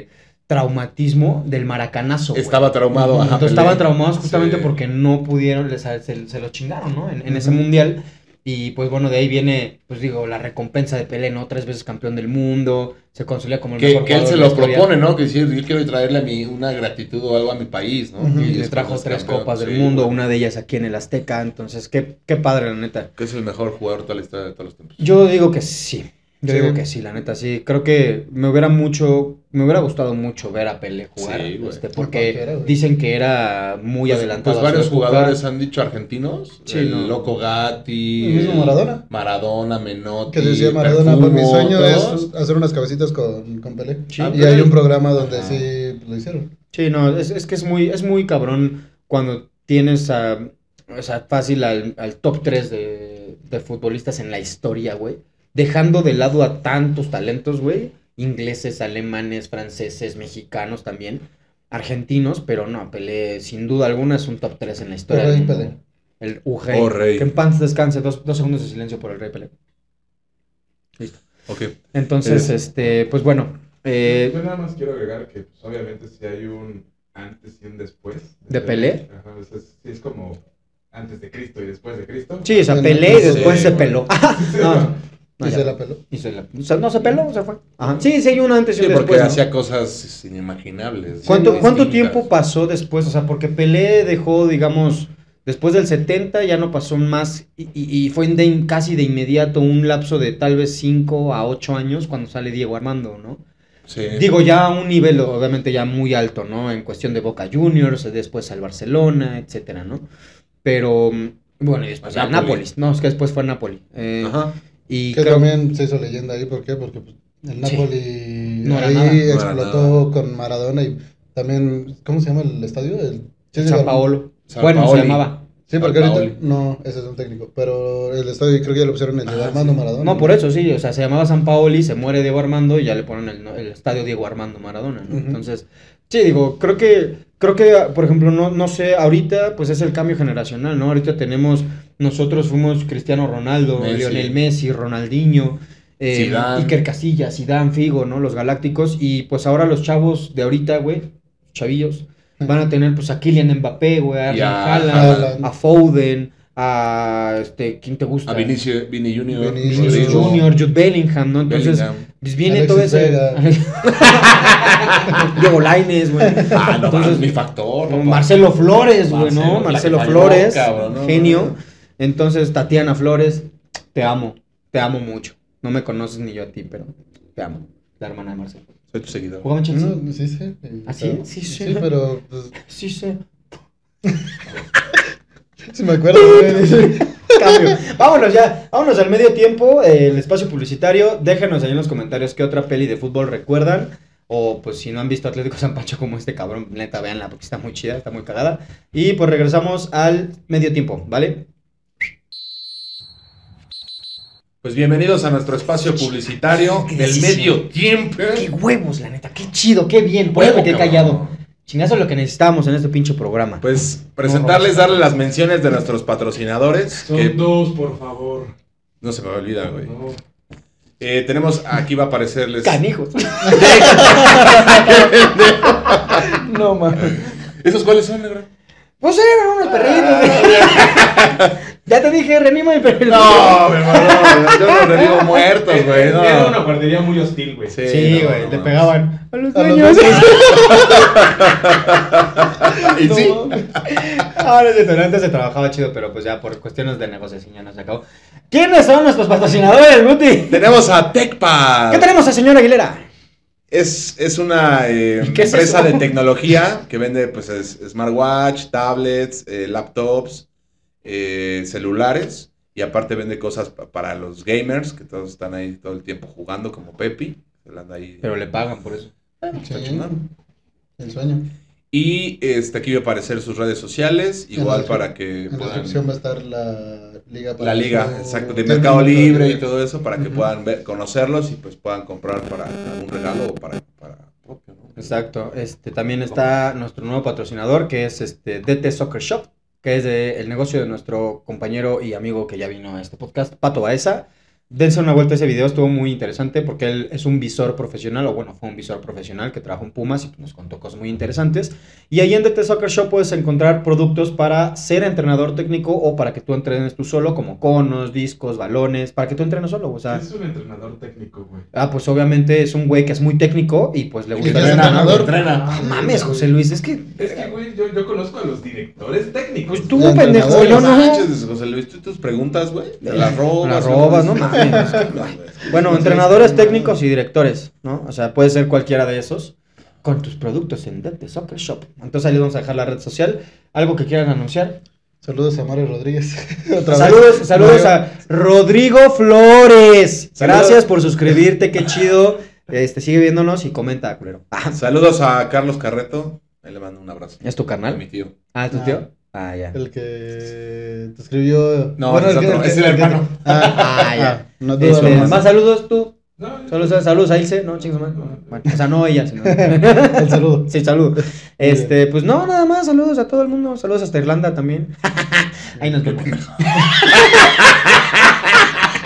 traumatismo del maracanazo, güey. Estaba traumado, ajá. Entonces Pelé. estaban traumados justamente Sí. porque no pudieron, se lo chingaron, ¿no? En ese mundial. Y pues bueno, de ahí viene, pues digo, la recompensa de Pelé, ¿no? 3 veces campeón del mundo, se consolida como el mejor Que él jugador se de la lo historia. propone, ¿no? Que decir, yo quiero traerle una gratitud o algo a mi país, ¿no? Ujú. Y le después trajo es 3 campeón, copas del sí, mundo, güey. una de ellas aquí en el Azteca. Entonces, qué padre, la neta. Que es el mejor jugador de toda la historia de todos los tiempos. Yo digo que sí. Yo Sí. digo que sí, la neta, sí. Creo que me hubiera gustado mucho ver a Pelé jugar, Sí, güey. porque Cualquiera, güey. dicen que era muy adelantado. Pues a su varios época. jugadores han dicho argentinos. Sí, el no. Loco Gatti. El mismo Maradona. Maradona, Menotti. Que decía Maradona, pues mi Perfumo, sueño todos. es hacer unas cabecitas con Pelé. Sí. Y hay un programa donde Ajá. sí lo hicieron. Sí, no, es que es muy cabrón cuando tienes o sea, fácil al top 3 de futbolistas en la historia, güey. Dejando de lado a tantos talentos, güey. Ingleses, alemanes, franceses, mexicanos también. Argentinos, pero no, Pelé, sin duda alguna, es un top 3 en la historia. El del Rey mundo. Pelé. El Rey. Oh, Rey. Que en paz descanse. 2 segundos de silencio por el Rey Pelé. Listo. Ok. Entonces, pues bueno. Yo nada más quiero agregar que, pues, obviamente, si hay un antes y un después. ¿De Pelé? Ajá, sí es como antes de Cristo y después de Cristo. Sí, o sea, Bueno, Pelé y sí, después se güey. peló. No, ¿Y ya. se la peló? O sea, no se peló, se fue. Ajá. Sí, sí hay uno antes y Sí, un porque después, ¿no? hacía cosas inimaginables. ¿Cuánto distintas. tiempo pasó después? O sea, porque Pelé dejó, digamos, después del 70 ya no pasó más y fue casi de inmediato un lapso de tal vez 5 a 8 años cuando sale Diego Armando, ¿no? Sí. Digo, ya a un nivel obviamente ya muy alto, ¿no? En cuestión de Boca Juniors, después al Barcelona, etcétera, ¿no? Pero, bueno, y después A al Napoli. Nápoles. No, es que después fue a Napoli. Ajá. Y Que creo... también se hizo leyenda ahí, ¿por qué? Porque pues, el Sí. Napoli No era ahí nada. No era explotó con Maradona y también, ¿cómo se llama el estadio? San Paolo. San Bueno, Paoli. se llamaba. Sí, porque San ahorita, Paoli. no, ese es un técnico, pero el estadio creo que ya lo pusieron el de Armando sí. Maradona. No, por eso sí, o sea, se llamaba San Paoli, se muere Diego Armando y ya le ponen el estadio Diego Armando Maradona, ¿no? Ujú. Entonces, sí, digo, creo que, por ejemplo, no sé, ahorita pues es el cambio generacional, ¿no? Ahorita nosotros fuimos Cristiano Ronaldo, Messi. Lionel Messi, Ronaldinho, Zidane. Iker Casillas, Zidane, Figo, ¿no? Los Galácticos, y pues ahora los chavos de ahorita, güey, chavillos, van a tener pues a Kylian Mbappé, güey, a Y Erling a Haaland, Haaland. a Foden, a ¿quién te gusta? A Vini Junior. Vinicius Vinicius Rodrigo. Junior, Jude Bellingham, ¿no? Entonces, Bellingham. pues viene Alexis todo ese. Vega. Diego Lainez, güey. Ah, no, Entonces, mi factor. papá. Marcelo Flores, güey, ¿no? Marcelo, Marcelo la que falló, Flores, cabrón, ¿no? genio. Entonces, Tatiana Flores, te amo mucho. No me conoces ni yo a ti, pero te amo. La hermana de Marcelo. Soy tu seguidor. ¿Jugaba en Chelsea? No, sí, sí. ¿Ah, sí? Pero- Sí, sí. Sí, pero pues, Sí, sí. sí me acuerdo, güey. Cambio. Vámonos al medio tiempo, el espacio publicitario. Déjenos ahí en los comentarios qué otra peli de fútbol recuerdan. O pues si no han visto Atlético San Pancho como este cabrón, neta, véanla porque está muy chida, está muy cagada. Y pues regresamos al medio tiempo, ¿vale? Pues bienvenidos a nuestro espacio publicitario Qué del decisión. medio tiempo. ¡Qué huevos, la neta! ¡Qué chido! ¡Qué bien! Por eso me quedé Cabrón. callado. Chingazo lo que necesitábamos en este pinche programa. Pues presentarles, darle las menciones de nuestros patrocinadores. Son Que dos, por favor. no se me olvida, güey. No. Tenemos, aquí va a aparecerles. ¡Canijos! No, mames. ¿Esos cuáles son, negro? Pues eran unos perritos. Ya te dije, reanima el perrito. No, mi hermano, yo los revivo muertos, güey. No. Era una guardería muy hostil, güey. Sí, no, güey, no le mames. pegaban a los A los dueños. Y sí. Ahora es cierto, antes se trabajaba chido, pero pues ya por cuestiones de negociación ya no se acabó. ¿Quiénes son nuestros patrocinadores, Guti? Tenemos a TechPad. ¿Qué tenemos a señor Aguilera? Es una qué es empresa eso? de tecnología que vende pues smartwatch, tablets, laptops, celulares y aparte vende cosas para los gamers que todos están ahí todo el tiempo jugando como Pepi. Él anda ahí. Pero le pagan por eso. Está Sí, chingón. el sueño. Y aquí va a aparecer sus redes sociales, igual la- para que En la puedan... descripción va a estar la liga. La liga, su- exacto, de término Mercado Libre y de- todo eso, para que Ujú. puedan conocerlos y pues puedan comprar para algún regalo o para propio, ¿no? Exacto. También está nuestro nuevo patrocinador, que es DT Soccer Shop, que es el negocio de nuestro compañero y amigo que ya vino a este podcast, Pato Baeza. Dense una vuelta a ese video, estuvo muy interesante porque él es un visor profesional, o bueno, fue un visor profesional que trabajó en Pumas y pues, nos contó cosas muy interesantes. Y ahí en DT Soccer Shop puedes encontrar productos para ser entrenador técnico o para que tú entrenes tú solo, como conos, discos, balones, para que tú entrenes solo, o sea... Es un entrenador técnico, güey. Pues obviamente es un güey que es muy técnico y pues le ¿Y gusta qué es entrenar, ¿no? entrenador? No mames, José Luis, es que... Es que, güey, yo conozco a los directores técnicos. Pues tú, Ya, pendejo, entrenador, yo no. manches, José Luis, tú tus preguntas, güey, te las robas. Las robas, no mames. Bueno, entrenadores técnicos y directores, ¿no? O sea, puede ser cualquiera de esos con tus productos en DT Soccer Shop. Entonces ahí les vamos a dejar la red social. ¿Algo que quieran anunciar? Saludos a Mario Rodríguez. Otra Saludos vez. a Rodrigo Flores. Saludos. Gracias por suscribirte, qué chido. Sigue viéndonos y comenta, culero. Saludos a Carlos Carreto, ahí le mando un abrazo. ¿Es tu A mi carnal? tío. Ah, ¿tu Ah. tío? Ah, ya. El que te escribió. No, es otro, es el hermano. Ah, ya. No dudo Eso, más. Más saludos tú. No, Saludos a Ilse, no, chingos, man. Bueno, o sea, no ella, sino. El saludo. Sí, saludos. Pues no, nada más, saludos a todo el mundo. Saludos hasta Irlanda también. Ahí nos vemos.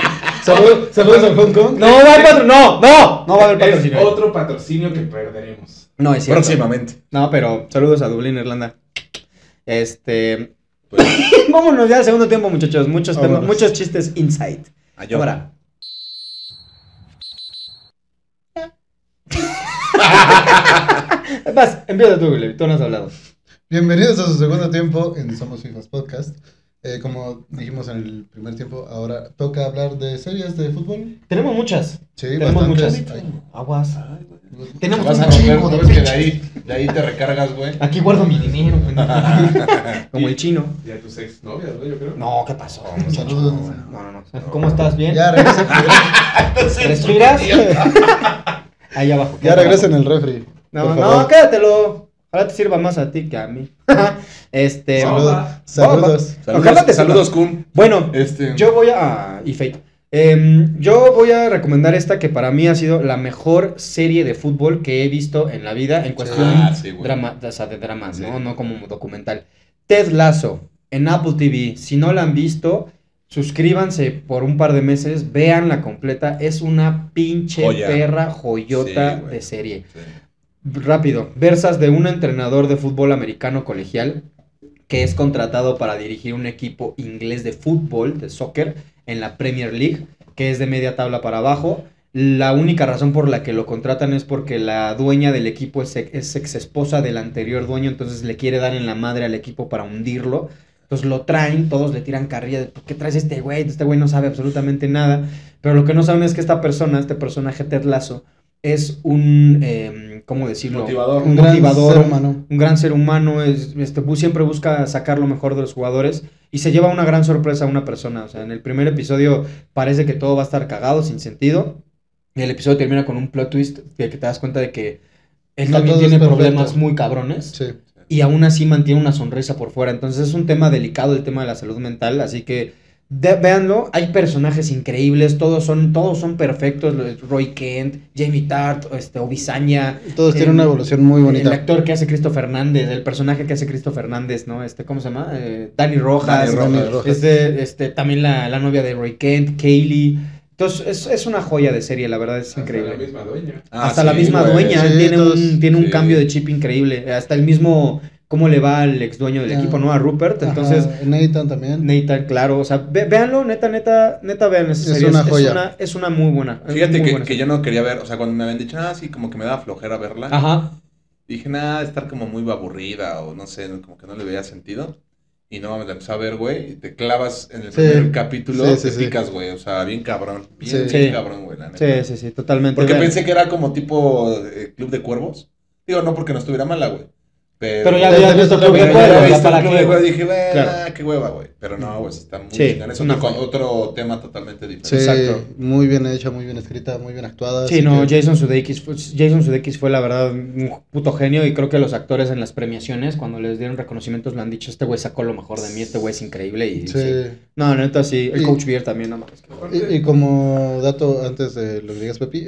Saludos a Hong Kong. No va a haber no va a haber Es patrocinio. otro patrocinio que perderemos. No, es cierto. Próximamente. No, pero saludos a Dublín, Irlanda. Pues, Vámonos ya al segundo tiempo, muchachos. Vámonos. Muchos chistes inside. yo. Ahora. Vas, empieza tú, Willy. Tú no has hablado. Bienvenidos a su segundo tiempo en Somos FIFAs Podcast. Como dijimos en el primer tiempo, ahora toca hablar de series de fútbol. Tenemos muchas. Sí, Tenemos bastantes. muchas. Ay, Aguas. pues, Tenemos Vas a un romper, chingo ¿no de ves que pinches. de ahí te recargas, güey? Aquí guardo mi dinero. Como el chino. Y a tus exnovias, ¿no? Yo creo. No, ¿qué pasó? Saludos. No. ¿Cómo estás? ¿Bien? Ya regresen, ¿Respiras? Ahí abajo. ya regresen el refri. No, por no, favor. quédatelo. Ojalá te sirva más a ti que a mí. Saludos. Ojalá te Saludos, Kun. Bueno, Este, yo voy a... y Fate. Yo voy a recomendar esta que para mí ha sido la mejor serie de fútbol que he visto en la vida en cuestión sí, güey. o sea, de dramas, Sí. ¿no? No como documental. Ted Lasso en Apple TV. Si no la han visto, suscríbanse por un par de meses, véanla completa. Es una pinche Joya. perra joyota Sí, güey. de serie. Sí. Rápido, versas de un entrenador de fútbol americano colegial que es contratado para dirigir un equipo inglés de fútbol, de soccer, en la Premier League, que es de media tabla para abajo. La única razón por la que lo contratan es porque la dueña del equipo es ex esposa del anterior dueño, entonces le quiere dar en la madre al equipo para hundirlo. Entonces lo traen, todos le tiran carrilla de ¿por qué traes a este güey? Este güey no sabe absolutamente nada. Pero lo que no saben es que esta persona, este personaje Ted Lasso, es un, ¿cómo decirlo? Motivador. Un gran motivador, ser humano. un gran ser humano, siempre busca sacar lo mejor de los jugadores y se lleva una gran sorpresa a una persona. O sea, en el primer episodio parece que todo va a estar cagado, sin sentido. Y el episodio termina con un plot twist de que te das cuenta de que él No también todo es tiene perfecto. problemas muy cabrones Sí. y aún así mantiene una sonrisa por fuera. Entonces es un tema delicado el tema de la salud mental, así que véanlo. Hay personajes increíbles, todos son perfectos. Roy Kent, Jamie Tart, Obisaña. Todos tienen una evolución muy El bonita. actor que hace Cristo Fernández, el personaje que hace Cristo Fernández, ¿no? ¿Cómo se llama? Dani Rojas. Dani Rojas. También la novia de Roy Kent, Kaylee. Entonces es una joya de serie, la verdad es Hasta increíble. la misma dueña. Hasta la misma güey. dueña Sí, tiene todos- un sí. cambio de chip increíble. Hasta el mismo, cómo le va al ex dueño del Ah. equipo, ¿no? A Rupert. Entonces, Ajá, Nathan también. Nathan, claro. O sea, véanlo, neta, vean esa Es serie. una joya. Es una muy buena. Fíjate muy que, buena que serie. yo no quería ver, o sea, cuando me habían dicho, sí, como que me daba flojera verla. Ajá. Dije, estar como muy aburrida o no sé, como que no le veía sentido. Y no, me la empecé a ver, güey, y te clavas en el Sí. primer capítulo, Sí, sí, te sí. picas, güey, o sea, bien cabrón, bien, Sí. bien Sí. cabrón, güey, la neta. Sí, totalmente. Porque Vean. pensé que era como tipo Club de Cuervos. Digo, no porque no estuviera mala, güey. Pero ya Te- habías te- visto te- Club de te- ya Cuervos, había ya visto para el Club qué. de Cuervos, dije, güey, Claro. qué hueva, güey. Pero no, güey, está muy Sí, chingón. Es es una otro, joya. otro tema totalmente diferente. Sí, Exacto. muy bien hecha, muy bien escrita, muy bien actuada. Sí, así no, que- Jason Sudeikis fue la verdad un puto genio y creo que los actores en las premiaciones cuando les dieron reconocimientos lo han dicho, este güey sacó lo mejor de mí, este güey es increíble y Sí. sí. No, neta sí, el Y- Coach Beer también, no mames. Y como dato antes de lo que digas, Pepi,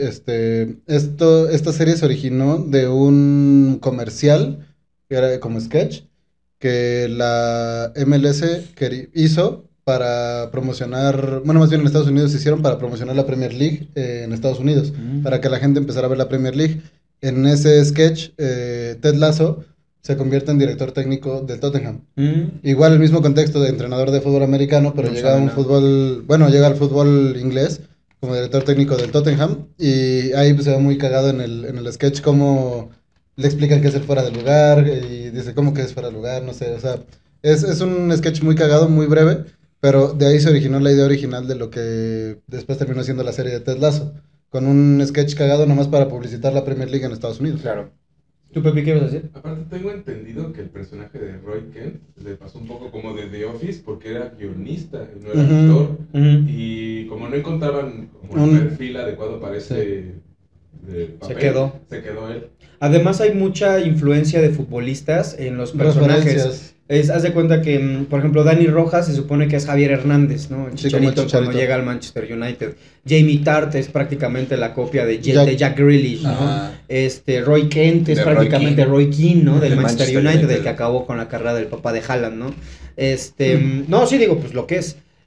esta serie se originó de un comercial que era como sketch que la MLS hizo para promocionar, bueno, más bien en Estados Unidos hicieron para promocionar la Premier League en Estados Unidos, para que la gente empezara a ver la Premier League. En ese sketch, Ted Lasso se convierte en director técnico del Tottenham. Igual el mismo contexto de entrenador de fútbol americano, pero No llega a sabe un nada. fútbol, bueno, llega al fútbol inglés como director técnico del Tottenham y ahí pues, se ve muy cagado en el sketch cómo le explican que es el fuera de lugar y dice cómo que es fuera de lugar, no sé, o sea, es un sketch muy cagado, muy breve, pero de ahí se originó la idea original de lo que después terminó siendo la serie de Ted Lasso, con un sketch cagado nomás para publicitar la Premier League en Estados Unidos. Claro. ¿Tú, Pepi, qué ibas a decir? Aparte, tengo entendido que el personaje de Roy Kent le pasó un poco como de The Office porque era guionista y no era Ujú. actor. Y como no encontraban como el Un- perfil adecuado para ese del papel, se quedó él. Además hay mucha influencia de futbolistas en los personajes. Referencias. Haz de cuenta que, por ejemplo, Dani Rojas se supone que es Javier Hernández, ¿no? El Sí, como el Chicharito cuando Chicharito. llega al Manchester United. Jamie Tart es prácticamente la copia de Jack Grealish, ¿no? Ajá. Roy Kent es De Roy prácticamente Keane. Roy Keane, ¿no? Del Del Manchester Manchester United, United. el que acabó con la carrera del papá de Haaland, ¿no? No, sí digo, pues lo que es.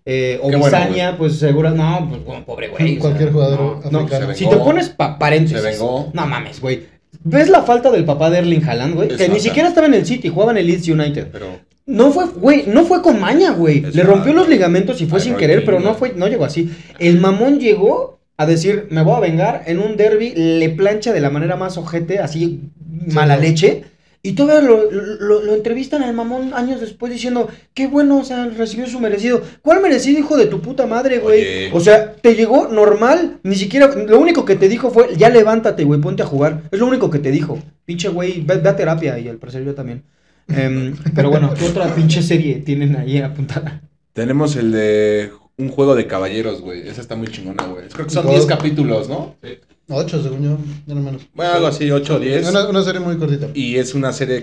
o Qué bueno, Bisania, pues seguro, no, pues bueno, pobre güey. Cualquier jugador no, africano. si te pones paréntesis, Se vengó. no mames, güey. ¿Ves la falta del papá de Erling Haaland, güey? Que ni Exacto. siquiera estaba en el City, jugaba en el Leeds United. Pero No fue, güey, no fue con maña, güey. Le Exacto. rompió los ligamentos y fue Ay, sin Roy querer, Keane, pero güey. no llegó así. El mamón llegó a decir, me voy a vengar, en un derby le plancha de la manera más ojete, así mala leche. Y todavía lo entrevistan al mamón años después diciendo, qué bueno, o sea, recibió su merecido. ¿Cuál merecido, hijo de tu puta madre, güey? Oye. O sea, te llegó normal, ni siquiera, lo único que te dijo fue, ya levántate, güey, ponte a jugar. Es lo único que te dijo. Pinche güey, ve a terapia y al parecer yo también. Pero bueno, ¿qué otra pinche serie tienen ahí apuntada? tenemos el de un juego de caballeros, güey. Esa está muy chingona, güey. Creo que son God. 10 capítulos, ¿no? 8, según yo, ya no menos. Bueno, algo así, 8 o 10. Una serie muy cortita. Y es una serie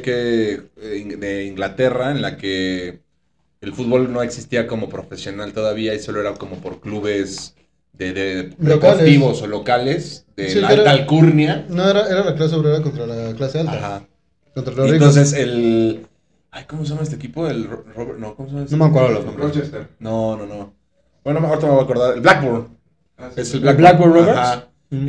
de Inglaterra en la que el fútbol no existía como profesional todavía y solo era como por clubes de Locales. deportivos o locales de Sí, la que era- alta alcurnia. No, era la clase obrera contra la clase alta. Ajá. Contra Y los ricos. entonces el... Ay, ¿cómo se llama este equipo? El Robert... No, ¿cómo se llama? No me acuerdo los nombres. Rochester. No. Bueno, ahorita me voy a acordar. El Blackburn. Ah, sí, Es sí. el Blackburn. Blackburn Rovers. Ajá. Mm.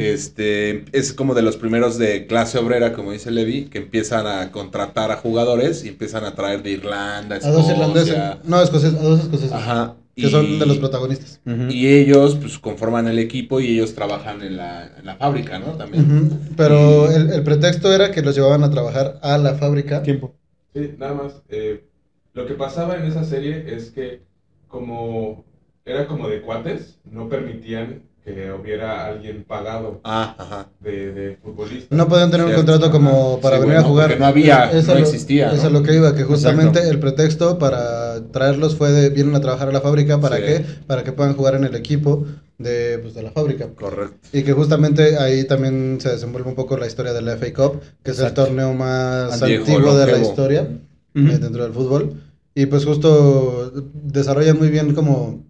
Es como de los primeros de clase obrera, como dice Levi, que empiezan a contratar a jugadores y empiezan a traer de Irlanda, A dos Escocia. irlandeses. No, escoceses, a dos escoceses. Ajá. Que son de los protagonistas. Ujú. Y ellos, pues, conforman el equipo y ellos trabajan en la fábrica, ¿no? También. Ujú. Pero el pretexto era que los llevaban a trabajar a la fábrica. Tiempo. Sí, nada más. Lo que pasaba en esa serie es que como era como de cuates, no permitían que hubiera alguien pagado Ajá. de futbolista. No podían tener un Cierto. contrato como para Sí, venir bueno, a jugar. porque no había, Es no a lo- existía, Es ¿no? a lo que iba, que justamente Exacto. el pretexto para traerlos fue de vienen a trabajar a la fábrica. ¿Para Sí. qué? Para que puedan jugar en el equipo de la fábrica. Correcto. Y que justamente ahí también se desenvuelve un poco la historia de la FA Cup, que es el Exacto. torneo más Viejo, antiguo de la longevo. historia Ujú. dentro del fútbol. Y pues justo desarrollan muy bien como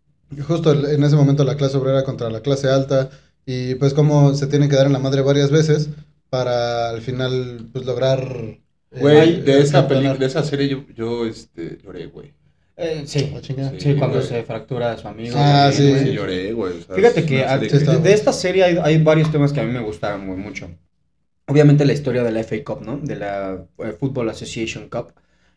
justo en ese momento la clase obrera contra la clase alta y pues cómo se tienen que dar en la madre varias veces para al final pues lograr Güey, de esa campeonar. de esa serie yo lloré, güey. Sí. Ah, chinga. Sí, cuando güey. se fractura a su amigo. Ah, güey, sí. güey. Sí, lloré, güey. O sea, Fíjate es que una serie sí está de esta serie hay varios temas que a mí me gustaron muy mucho. Obviamente la historia de la FA Cup, ¿no? De la Football Association Cup.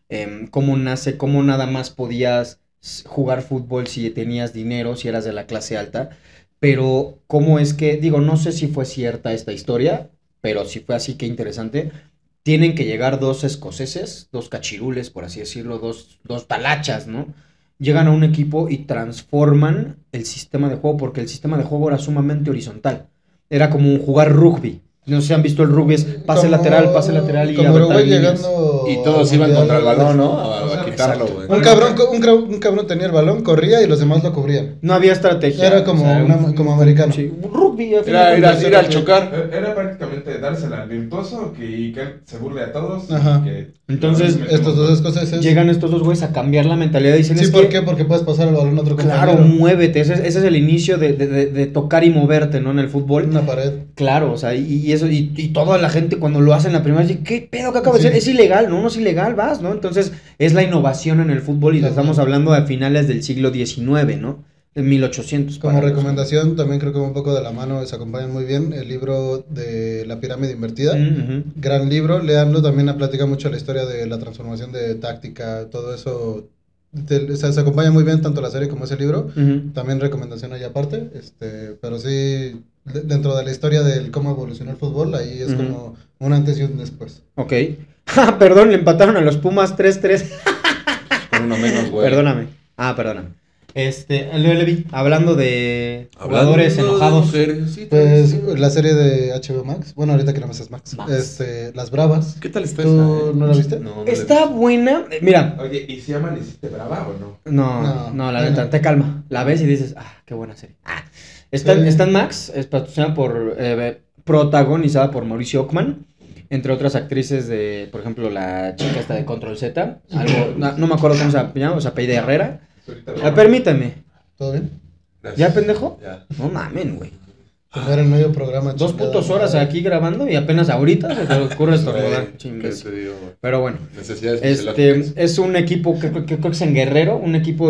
Cómo nace, cómo nada más podías jugar fútbol si tenías dinero, si eras de la clase alta. Pero cómo es que, digo, no sé si fue cierta esta historia, pero si fue así, qué interesante. Tienen que llegar dos escoceses, dos cachirules, por así decirlo, dos talachas, ¿no? Llegan a un equipo y transforman el sistema de juego, porque el sistema de juego era sumamente horizontal. Era como jugar rugby. No sé si han visto el rugby, es pase Como- lateral y como aventar Uruguay líneas. llegando Y todos al iban Mundial. contra el balón, ¿no? A Exacto. quitarlo, güey. Un cabrón tenía el balón, corría y los demás lo cubrían. No había estrategia. Era como como americano. Sí, rugby. al final Era de cuentas, ir al chocar. Era prácticamente dársela al virtuoso y que él se burle a todos. Ajá. Y que Entonces, Estos dos escoceses. Llegan estos dos güeyes a cambiar la mentalidad y dicen, Sí, es ¿por que, qué? Porque puedes pasar el balón a otro claro, compañero. muévete. Ese es el inicio de tocar y moverte, ¿no? En el fútbol. Una pared. Claro, o sea, y eso, y toda la gente cuando lo hacen la primera vez, dice, ¿qué pedo que acaba de Sí. hacer? Es ilegal, ¿no? No es ilegal, vas, ¿no? Entonces, es la innovación en el fútbol y Ajá. estamos hablando a finales del siglo XIX, ¿no? De 1800. Como para los- recomendación, también creo que un poco de la mano se acompañan muy bien el libro de La pirámide invertida. Ujú. Gran libro, leanlo, también platica mucho la historia de la transformación de táctica, todo eso. O sea, se acompaña muy bien tanto la serie como ese libro. Ujú. También recomendación ahí aparte, pero sí, dentro de la historia del cómo evolucionó el fútbol, ahí es Ujú. como un antes y un después. Ok. Ja, perdón, le empataron a los Pumas 3-3. Con uno menos, güey. Perdóname. Perdóname. Levi, hablando de jugadores enojados. Pues la serie de HBO Max, bueno, ahorita que no me haces Max, Max. Las Bravas. ¿Qué tal está ¿Tú esa? no la viste? No, no la he Está visto. buena. Mira, Oye, ¿y si amaneciste brava o no? no, la neta, no. te calma. La ves y dices, qué buena serie. Está en Max, es patrocinada protagonizada por Mauricio Ockman, entre otras actrices de, por ejemplo, la chica esta de Control Z, no me acuerdo cómo se llama, o sea, apellida Herrera. Ahorita Permíteme. ¿Todo bien? Gracias. ¿Ya, pendejo? Ya. No mamen, güey. Se muere en medio programa. 2 chingada putos horas madre. aquí grabando y apenas ahorita se te ocurre estornudar. Güey, Chingues. ¿qué te digo, güey? Pero bueno. Necesidades Este, fisiológicas. es un equipo que creo que es en Guerrero, un equipo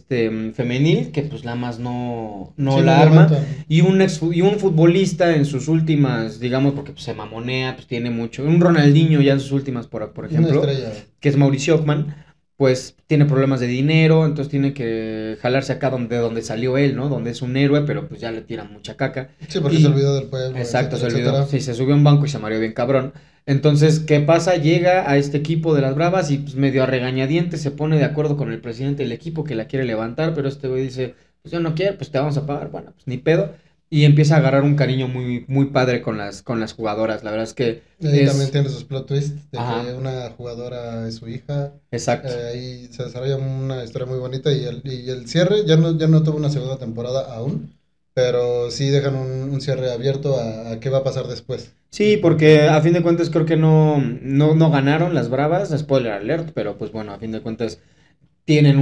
femenil que pues la más no Sí, la no arma. aguantan. Y un futbolista en sus últimas, digamos, porque pues, se mamonea, pues tiene mucho. Un Ronaldinho ya en sus últimas, por Una ejemplo, estrella. que es Mauricio Ockman, pues tiene problemas de dinero, entonces tiene que jalarse acá donde salió él, ¿no? Donde es un héroe, pero pues ya le tiran mucha caca. Sí, porque Y- se olvidó del pueblo. Exacto, se etcétera, olvidó. etcétera. Sí, se subió a un banco y se mareó bien cabrón. Entonces, ¿qué pasa? Llega a este equipo de las Bravas y pues medio a regañadientes se pone de acuerdo con el presidente del equipo que la quiere levantar, pero este güey dice, pues yo no quiero, pues te vamos a pagar, bueno, pues ni pedo. Y empieza a agarrar un cariño muy, muy padre con las jugadoras. La verdad es que Y también tiene sus plot twists de Ajá. que una jugadora es su hija. exacto. Ahí se desarrolla una historia muy bonita y el cierre ya no tuvo una segunda temporada aún, pero sí dejan un cierre abierto a qué va a pasar después. Sí, porque a fin de cuentas creo que no ganaron las Bravas, spoiler alert, pero pues bueno, a fin de cuentas tienen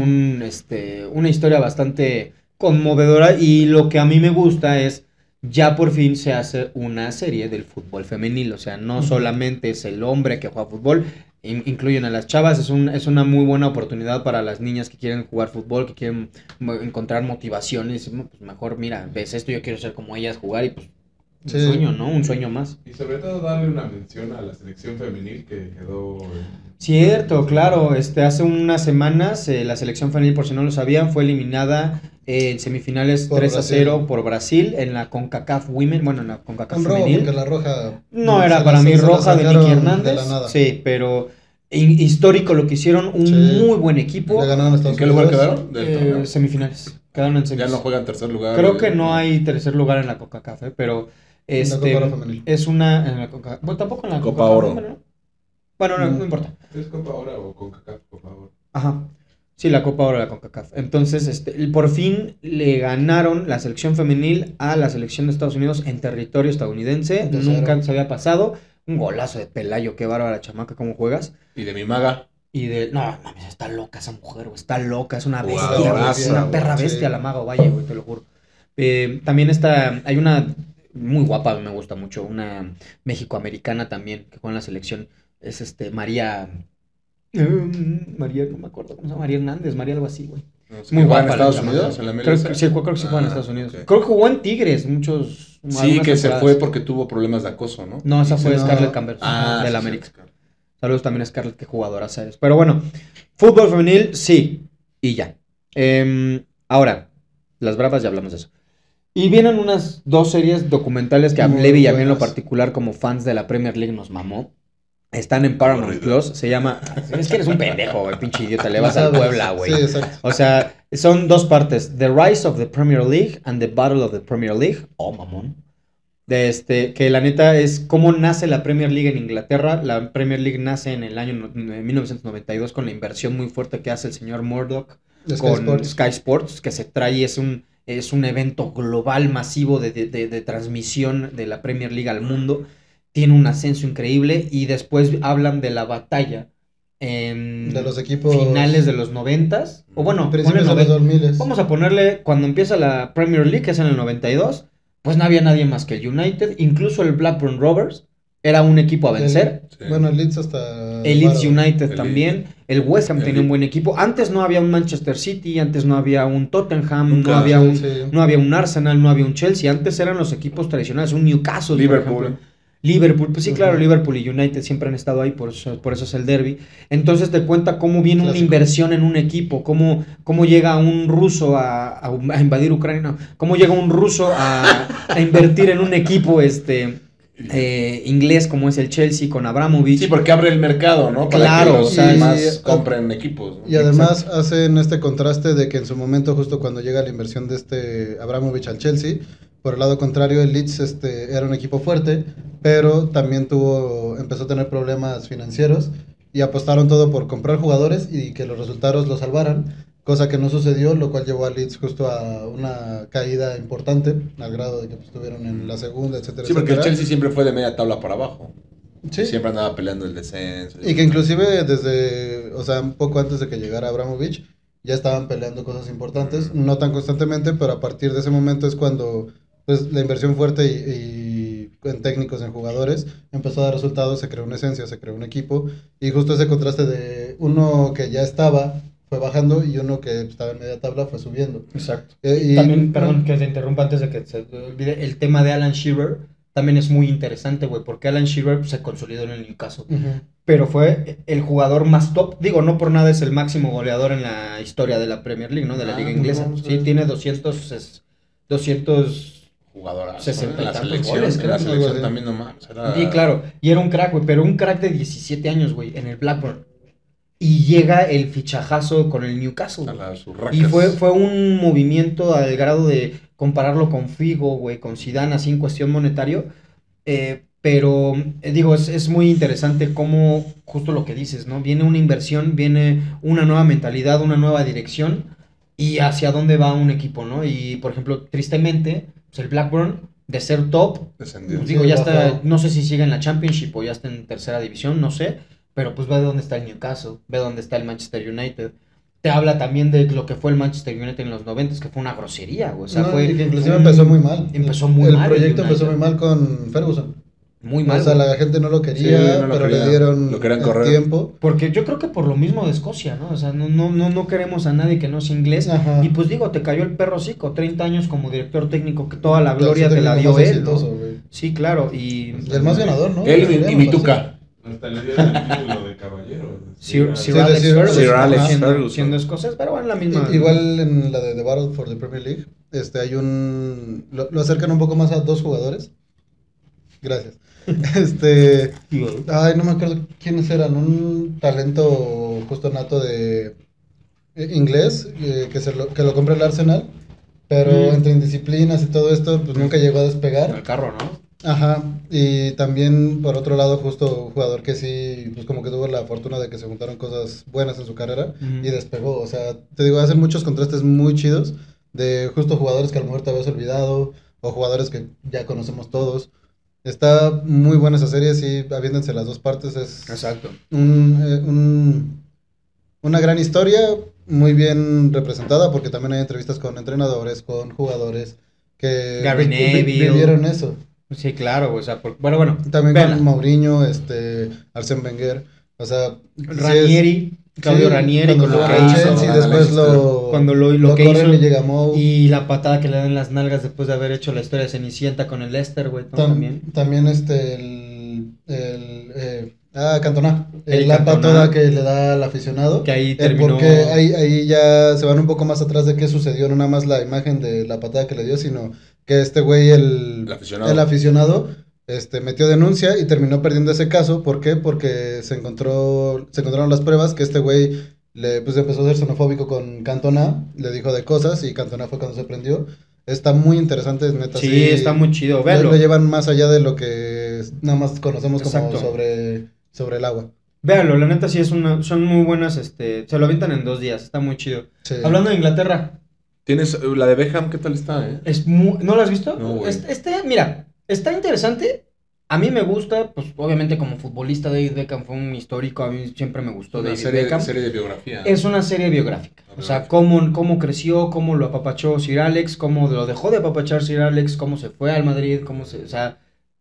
una historia bastante conmovedora y lo que a mí me gusta es ya por fin se hace una serie del fútbol femenil, o sea, no Ujú. solamente es el hombre que juega fútbol, incluyen a las chavas, es una muy buena oportunidad para las niñas que quieren jugar fútbol, que quieren encontrar motivación y dicen, "No, pues mejor, mira, ves esto, yo quiero ser como ellas, jugar y pues un Sí. sueño, ¿no? Un sueño más. Y sobre todo darle una mención a la selección femenil que quedó... Cierto, claro, hace unas semanas la selección femenil, por si no lo sabían, fue eliminada en semifinales Por 3-0 Brasil. por Brasil en la CONCACAF Women, bueno, en la CONCACAF Un robo femenil. porque la roja No era se para la- mí se la roja de sacaron Nicky Hernández. de la nada. Sí, pero histórico lo que hicieron, un Sí. muy buen equipo. Le ganaron a Estados ¿En qué lugar Unidos. quedaron? Del torneo. Semifinales. Quedaron en Ya semifinales. no juegan tercer lugar. Creo que no hay tercer lugar en la CONCACAF, pero En la Copa Oro femenil. es una en la CONCACAF. Bueno, tampoco en la Copa CONCACAF Oro. femenil, ¿no? Bueno, no, No. no importa. ¿Es Copa Oro o CONCACAF, Copa Oro? Ajá. Sí, la Copa Oro de la CONCACAF. Entonces, por fin le ganaron la selección femenil a la selección de Estados Unidos en territorio estadounidense. 2-0. Nunca antes había pasado. Un golazo de Pelayo, qué bárbara chamaca, cómo juegas. Y de mi maga. Y no, mames, está loca esa mujer, güey, está loca, es una bestia, Jugadoraza, güey, es una güey, perra sí. bestia la Maga Valle, güey, te lo juro. También hay una muy guapa, me gusta mucho, una mexicoamericana también, que juega en la selección, es María, no me acuerdo cómo se llama, María Hernández, María algo así, güey. No sé, Muy ¿que juega guapa en la Estados chamaca. Unidos? ¿En la Creo MLS? que sí, creo que sí juega en Ah, Estados Unidos. ok. Creo que jugó en Tigres, Sí, algunas que se temporadas. fue porque tuvo problemas de acoso, ¿no? No, esa Sí, fue no. Scarlett Campbell, Ah, del sí, América. sí, claro. Saludos también a Scarlett, que jugadora eres. Pero bueno, fútbol femenil, sí. Y ya. Ahora, las Bravas, ya hablamos de eso. Y vienen unas 2 series documentales que a Muy Levi y a mí en lo buenas. particular como fans de la Premier League nos mamó. Están en Paramount Aburrido. Plus. Se llama... Es que eres un pendejo, güey, pinche idiota. Le vas No al sabes. Puebla, güey. Sí, exacto. O sea, son 2 partes. The Rise of the Premier League and the Battle of the Premier League. Oh, mamón. Que la neta es cómo nace la Premier League en Inglaterra. La Premier League nace en el año 1992 con la inversión muy fuerte que hace el señor Murdoch Sky con Sports. Sky Sports, que se trae, es un evento global masivo de transmisión de la Premier League al mundo. Tiene un ascenso increíble y después hablan de la batalla en De los equipos- finales de los 90s. O bueno, Principios ponle de los 2000. vamos a ponerle, cuando empieza la Premier League, que es en el 92, pues no había nadie más que el United, incluso el Blackburn Rovers era un equipo a vencer. Sí. Bueno, el Leeds hasta... El Leeds Barrow. United El también, el West Ham el tenía un Leeds. buen equipo. Antes no había un Manchester City, antes no había un Tottenham, Nunca. no había un, Sí. no había un Arsenal, no había un Chelsea. Antes eran los equipos tradicionales, un Newcastle, por Liverpool. ejemplo. Liverpool, pues sí, claro, Ujú. Liverpool y United siempre han estado ahí, por eso es el derby. Entonces te cuenta cómo viene una Clásico. inversión en un equipo, cómo llega un ruso a invadir Ucrania, no, cómo llega un ruso a invertir en un equipo inglés como es el Chelsea con Abramovich. Sí, porque abre el mercado, ¿no? Para Claro, que los o sea, más y- compren equipos, ¿no? Y además hacen este contraste de que en su momento, justo cuando llega la inversión de Abramovich al Chelsea, por el lado contrario, el Leeds era un equipo fuerte, pero también empezó a tener problemas financieros y apostaron todo por comprar jugadores y que los resultados lo salvaran, cosa que no sucedió, lo cual llevó al Leeds justo a una caída importante, al grado de que estuvieron en la segunda, etcétera, Sí, porque el etcétera. Chelsea siempre fue de media tabla para abajo. Sí. Siempre andaba peleando el descenso. Y que inclusive o sea, un poco antes de que llegara Abramovich, ya estaban peleando cosas importantes, no tan constantemente, pero a partir de ese momento es cuando pues la inversión fuerte y en técnicos, en jugadores, empezó a dar resultados, se creó una esencia, se creó un equipo, y justo ese contraste de uno que ya estaba, fue bajando, y uno que estaba en media tabla fue subiendo. Exacto. Y También, perdón que te interrumpa antes de que se te olvide, el tema de Alan Shearer también es muy interesante, güey, porque Alan Shearer se consolidó en el Newcastle, pero fue el jugador más top, digo, no por nada es el máximo goleador en la historia de la Premier League, ¿no? De la liga inglesa. Sí, tiene 200 Jugadoras. 60 y la tantos selección, goles, la creo. selección también no mames. Sí, claro, y era un crack, güey, pero un crack de 17 años, güey, en el Blackburn. Y llega el fichajazo con el Newcastle. Y fue un movimiento al grado de compararlo con Figo, güey, con Zidane, así en cuestión monetario. Pero, digo, es muy interesante cómo, justo lo que dices, ¿no? Viene una inversión, viene una nueva mentalidad, una nueva dirección y hacia dónde va un equipo, ¿no? Y, por ejemplo, tristemente, pues el Blackburn, de ser top, descendió. pues digo, ya está, no sé si sigue en la Championship o ya está en tercera división, no sé, pero pues ve dónde está el Newcastle, ve dónde está el Manchester United. Te habla también de lo que fue el Manchester United en los 90, que fue una grosería, güey. O sea, y que inclusive empezó muy mal. Empezó muy mal. El proyecto empezó muy mal con Ferguson. Muy mal. O sea, la gente no lo quería, pero le dieron el tiempo. Porque yo creo que por lo mismo de Escocia, ¿no? O sea, no queremos a nadie que no es inglés. Ajá. Y pues digo, te cayó el perro hocico, 30 años como director técnico, que toda la gloria te la dio él, ¿no? Sí, claro. Y el más ganador, ¿no? Él y Mituca. Hasta le dieron el título de caballero. Sir Alex Ferguson, siendo escocés, pero bueno, la misma. Igual en la de The Battle for the Premier League, hay un... Lo acercan un poco más a dos jugadores. Gracias. Ay, no me acuerdo quiénes eran. Un talento justo nato de inglés, que lo compró el Arsenal, pero entre indisciplinas y todo esto, pues nunca llegó a despegar. El carro, ¿no? Ajá, y también por otro lado justo un jugador que sí, pues como que tuvo la fortuna de que se juntaron cosas buenas en su carrera y despegó, o sea, te digo, hacen muchos contrastes muy chidos de justo jugadores que a lo mejor te habías olvidado o jugadores que ya conocemos todos. Está muy buena esa serie, sí, aviéndense las dos partes, es exacto. Una gran historia, muy bien representada porque también hay entrevistas con entrenadores, con jugadores que Gary Neville vivieron eso. Sí, claro, o sea, bueno. También con Mourinho, Arsène Wenger, o sea... Ranieri, Claudio Ranieri, con lo que hizo. Y después cuando lo que hizo. Y, llega Mou. Y la patada que le dan en las nalgas después de haber hecho la historia de Cenicienta con el Leicester, güey, también. También Cantona. La patada que le da al aficionado. Que ahí terminó. Porque ahí ya se van un poco más atrás de qué sucedió, no nada más la imagen de la patada que le dio, sino que güey, el aficionado, metió denuncia y terminó perdiendo ese caso. ¿Por qué? Porque se encontraron las pruebas que güey pues empezó a ser xenofóbico con Cantona, le dijo de cosas y Cantona fue cuando se prendió. Está muy interesante, neta. Sí, está muy chido, véanlo. Lo llevan más allá de lo que nada más conocemos como sobre el agua. Véanlo, la neta sí son muy buenas, se lo avientan en 2 días, está muy chido. Sí. Hablando de Inglaterra. ¿Tienes la de Beckham? ¿Qué tal está, ¿No la has visto? No, güey. Mira, está interesante. A mí me gusta, pues obviamente como futbolista David Beckham fue un histórico, a mí siempre me gustó David Beckham. Una serie de biografía. Es una serie biográfica. O sea, cómo creció, cómo lo apapachó Sir Alex, cómo lo dejó de apapachar Sir Alex, cómo se fue al Madrid, o sea...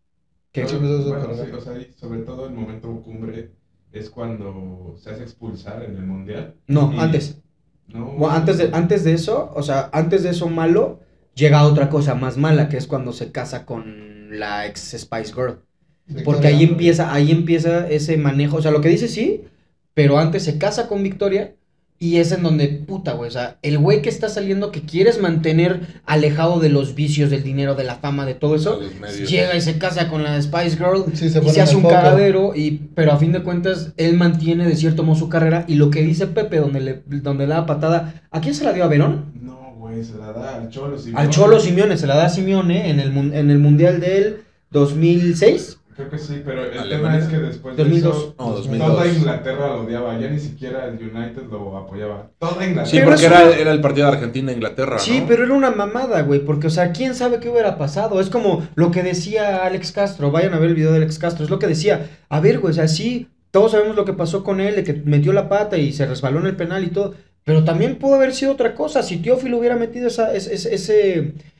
sobre todo el momento cumbre es cuando se hace expulsar en el Mundial. No, antes. No, antes de eso, o sea, antes de eso malo, llega otra cosa más mala, que es cuando se casa con la ex Spice Girl. Porque ahí empieza ese manejo, o sea, lo que dice sí, pero antes se casa con Victoria y es en donde, puta, güey, o sea, el güey que está saliendo que quieres mantener alejado de los vicios, del dinero, de la fama, de todo eso, llega y se casa con la Spice Girl y se hace un cagadero, pero a fin de cuentas él mantiene de cierto modo su carrera y lo que dice Pepe, donde le da patada, ¿a quién se la dio? ¿A Verón? No, güey, se la da al Cholo Simeone. Al Cholo Simeone, se la da a Simeone en el Mundial del 2006. Creo que sí, pero el tema es que después 2002. de eso, 2002. toda Inglaterra lo odiaba, ya ni siquiera el United lo apoyaba. Toda Inglaterra. Sí, porque era el partido de Argentina-Inglaterra, ¿no? Sí, pero era una mamada, güey, porque, o sea, ¿quién sabe qué hubiera pasado? Es como lo que decía Alex Castro, vayan a ver el video de Alex Castro, es lo que decía, a ver, güey, o sea, sí, todos sabemos lo que pasó con él, de que metió la pata y se resbaló en el penal y todo, pero también pudo haber sido otra cosa, si Teófilo hubiera metido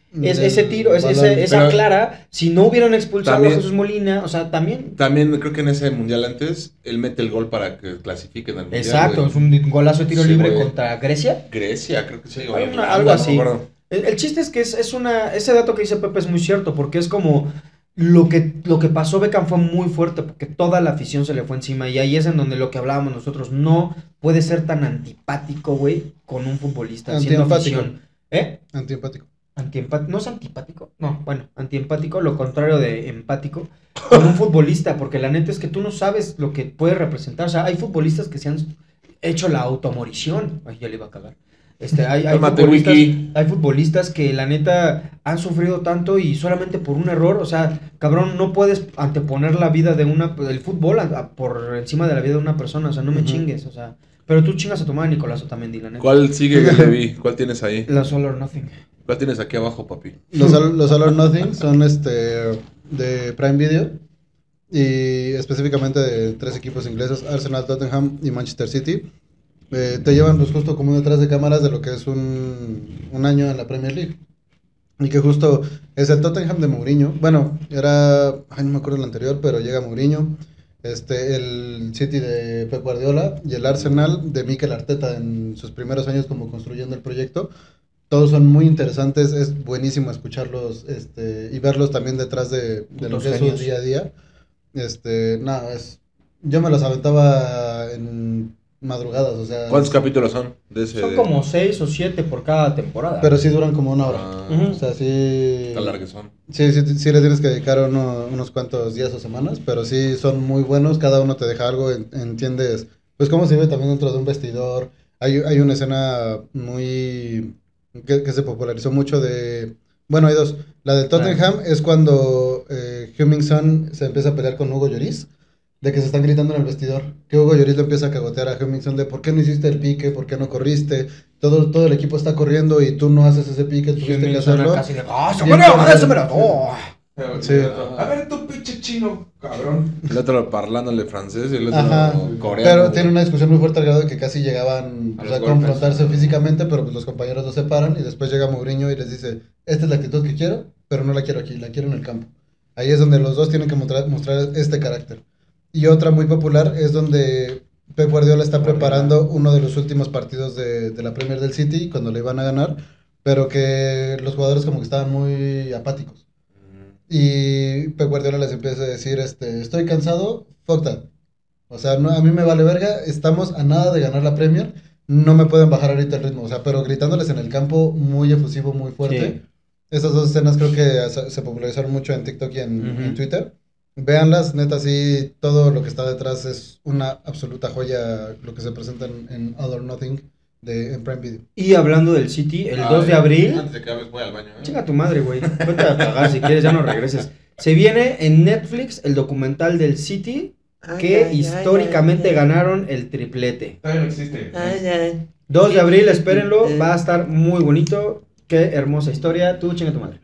ese tiro, esa pero clara, si no hubieran expulsado también- a Jesús Molina, o sea, también. También creo que en ese mundial antes, él mete el gol para que clasifiquen al mundial. Exacto, güey. es un golazo de tiro Sí, libre güey. contra Grecia. Grecia, creo que sí. o Algo Irlanda, algo no así. me acuerdo. El chiste es que ese dato que dice Pepe es muy cierto, porque es como lo que pasó Beckham fue muy fuerte, porque toda la afición se le fue encima, y ahí es en donde lo que hablábamos nosotros, no puede ser tan antipático, güey, con un futbolista siendo Antiempático. afición. ¿Eh? Antiempático. ¿No es antipático? No, bueno, antiempático, lo contrario de empático, con un futbolista, porque la neta es que tú no sabes lo que puede representar. O sea, hay futbolistas que se han hecho la automorición. Ay, ya le iba a cagar. Hay Cálmate, futbolistas, Wiki. hay futbolistas que la neta han sufrido tanto y solamente por un error, o sea, cabrón, no puedes anteponer la vida del fútbol por encima de la vida de una persona, o sea, no me Ujú. chingues, o sea, pero tú chingas a tu madre, Nicolás Otamendi, la neta. ¿Cuál sigue, Levi? ¿Cuál tienes ahí? Los All or Nothing. ¿Cuál tienes aquí abajo, papi? Los All or Nothing son de Prime Video y específicamente de 3 equipos ingleses, Arsenal, Tottenham y Manchester City. Te llevan pues justo como detrás de cámaras de lo que es un año en la Premier League. Y que justo es el Tottenham de Mourinho. Bueno, no me acuerdo el anterior, pero llega Mourinho. El City de Pep Guardiola y el Arsenal de Mikel Arteta en sus primeros años como construyendo el proyecto. Todos son muy interesantes, es buenísimo escucharlos y verlos también detrás de lo Putos que es su genios. día a día. Yo me los aventaba en madrugadas, o sea, ¿Cuántos capítulos son de ese? Son como 6 o 7 por cada temporada. pero sí duran como 1 hora. Ah, O sea, sí, está largo son. sí le tienes que dedicar unos cuantos días o semanas, pero sí son muy buenos, cada uno te deja algo, entiendes, pues cómo se vive también dentro de un vestidor. Hay una escena muy que se popularizó mucho bueno, hay 2. La del Tottenham es cuando Heung-min Son se empieza a pelear con Hugo Lloris, de que se están gritando en el vestidor, que Hugo Lloris le empieza a cagotear a Heung-min Son de ¿por qué no hiciste el pique? ¿Por qué no corriste? Todo el equipo está corriendo y tú no haces ese pique, tuviste que hacerlo. Casi de, ¡ah, Y entonces- se Sí. A ver, tú pinche chino, cabrón. El otro parlándole francés y el otro Ajá, coreano. pero tiene una discusión muy fuerte al grado de que casi llegaban A pues, los a golpes. confrontarse físicamente, pero pues los compañeros los separan y después llega Mourinho y les dice, esta es la actitud que quiero, pero no la quiero aquí, la quiero en el campo. Ahí es donde los dos tienen que mostrar este carácter. Y otra muy popular es donde Pep Guardiola está preparando uno de los últimos partidos de la Premier del City, cuando le iban a ganar, pero que los jugadores como que estaban muy apáticos. Y Pep Guardiola les empieza a decir, estoy cansado, fuck that. O sea, a mí me vale verga, estamos a nada de ganar la Premier, no me pueden bajar ahorita el ritmo. O sea, pero gritándoles en el campo muy efusivo, muy fuerte. Sí. Esas 2 escenas creo que se popularizaron mucho en TikTok y en Twitter. Véanlas, neta, sí, todo lo que está detrás es una absoluta joya, lo que se presenta en All or Nothing en Prime Video. Y hablando del City, el Ay, 2 de abril... Antes de que hables, voy al baño. Chinga tu madre, güey. Vete a cagar si quieres, ya no regreses. Se viene en Netflix el documental del City que históricamente ganaron el triplete. Todavía no existe. 2 de abril, espérenlo, va a estar muy bonito. Qué hermosa historia. Tú, chinga tu madre.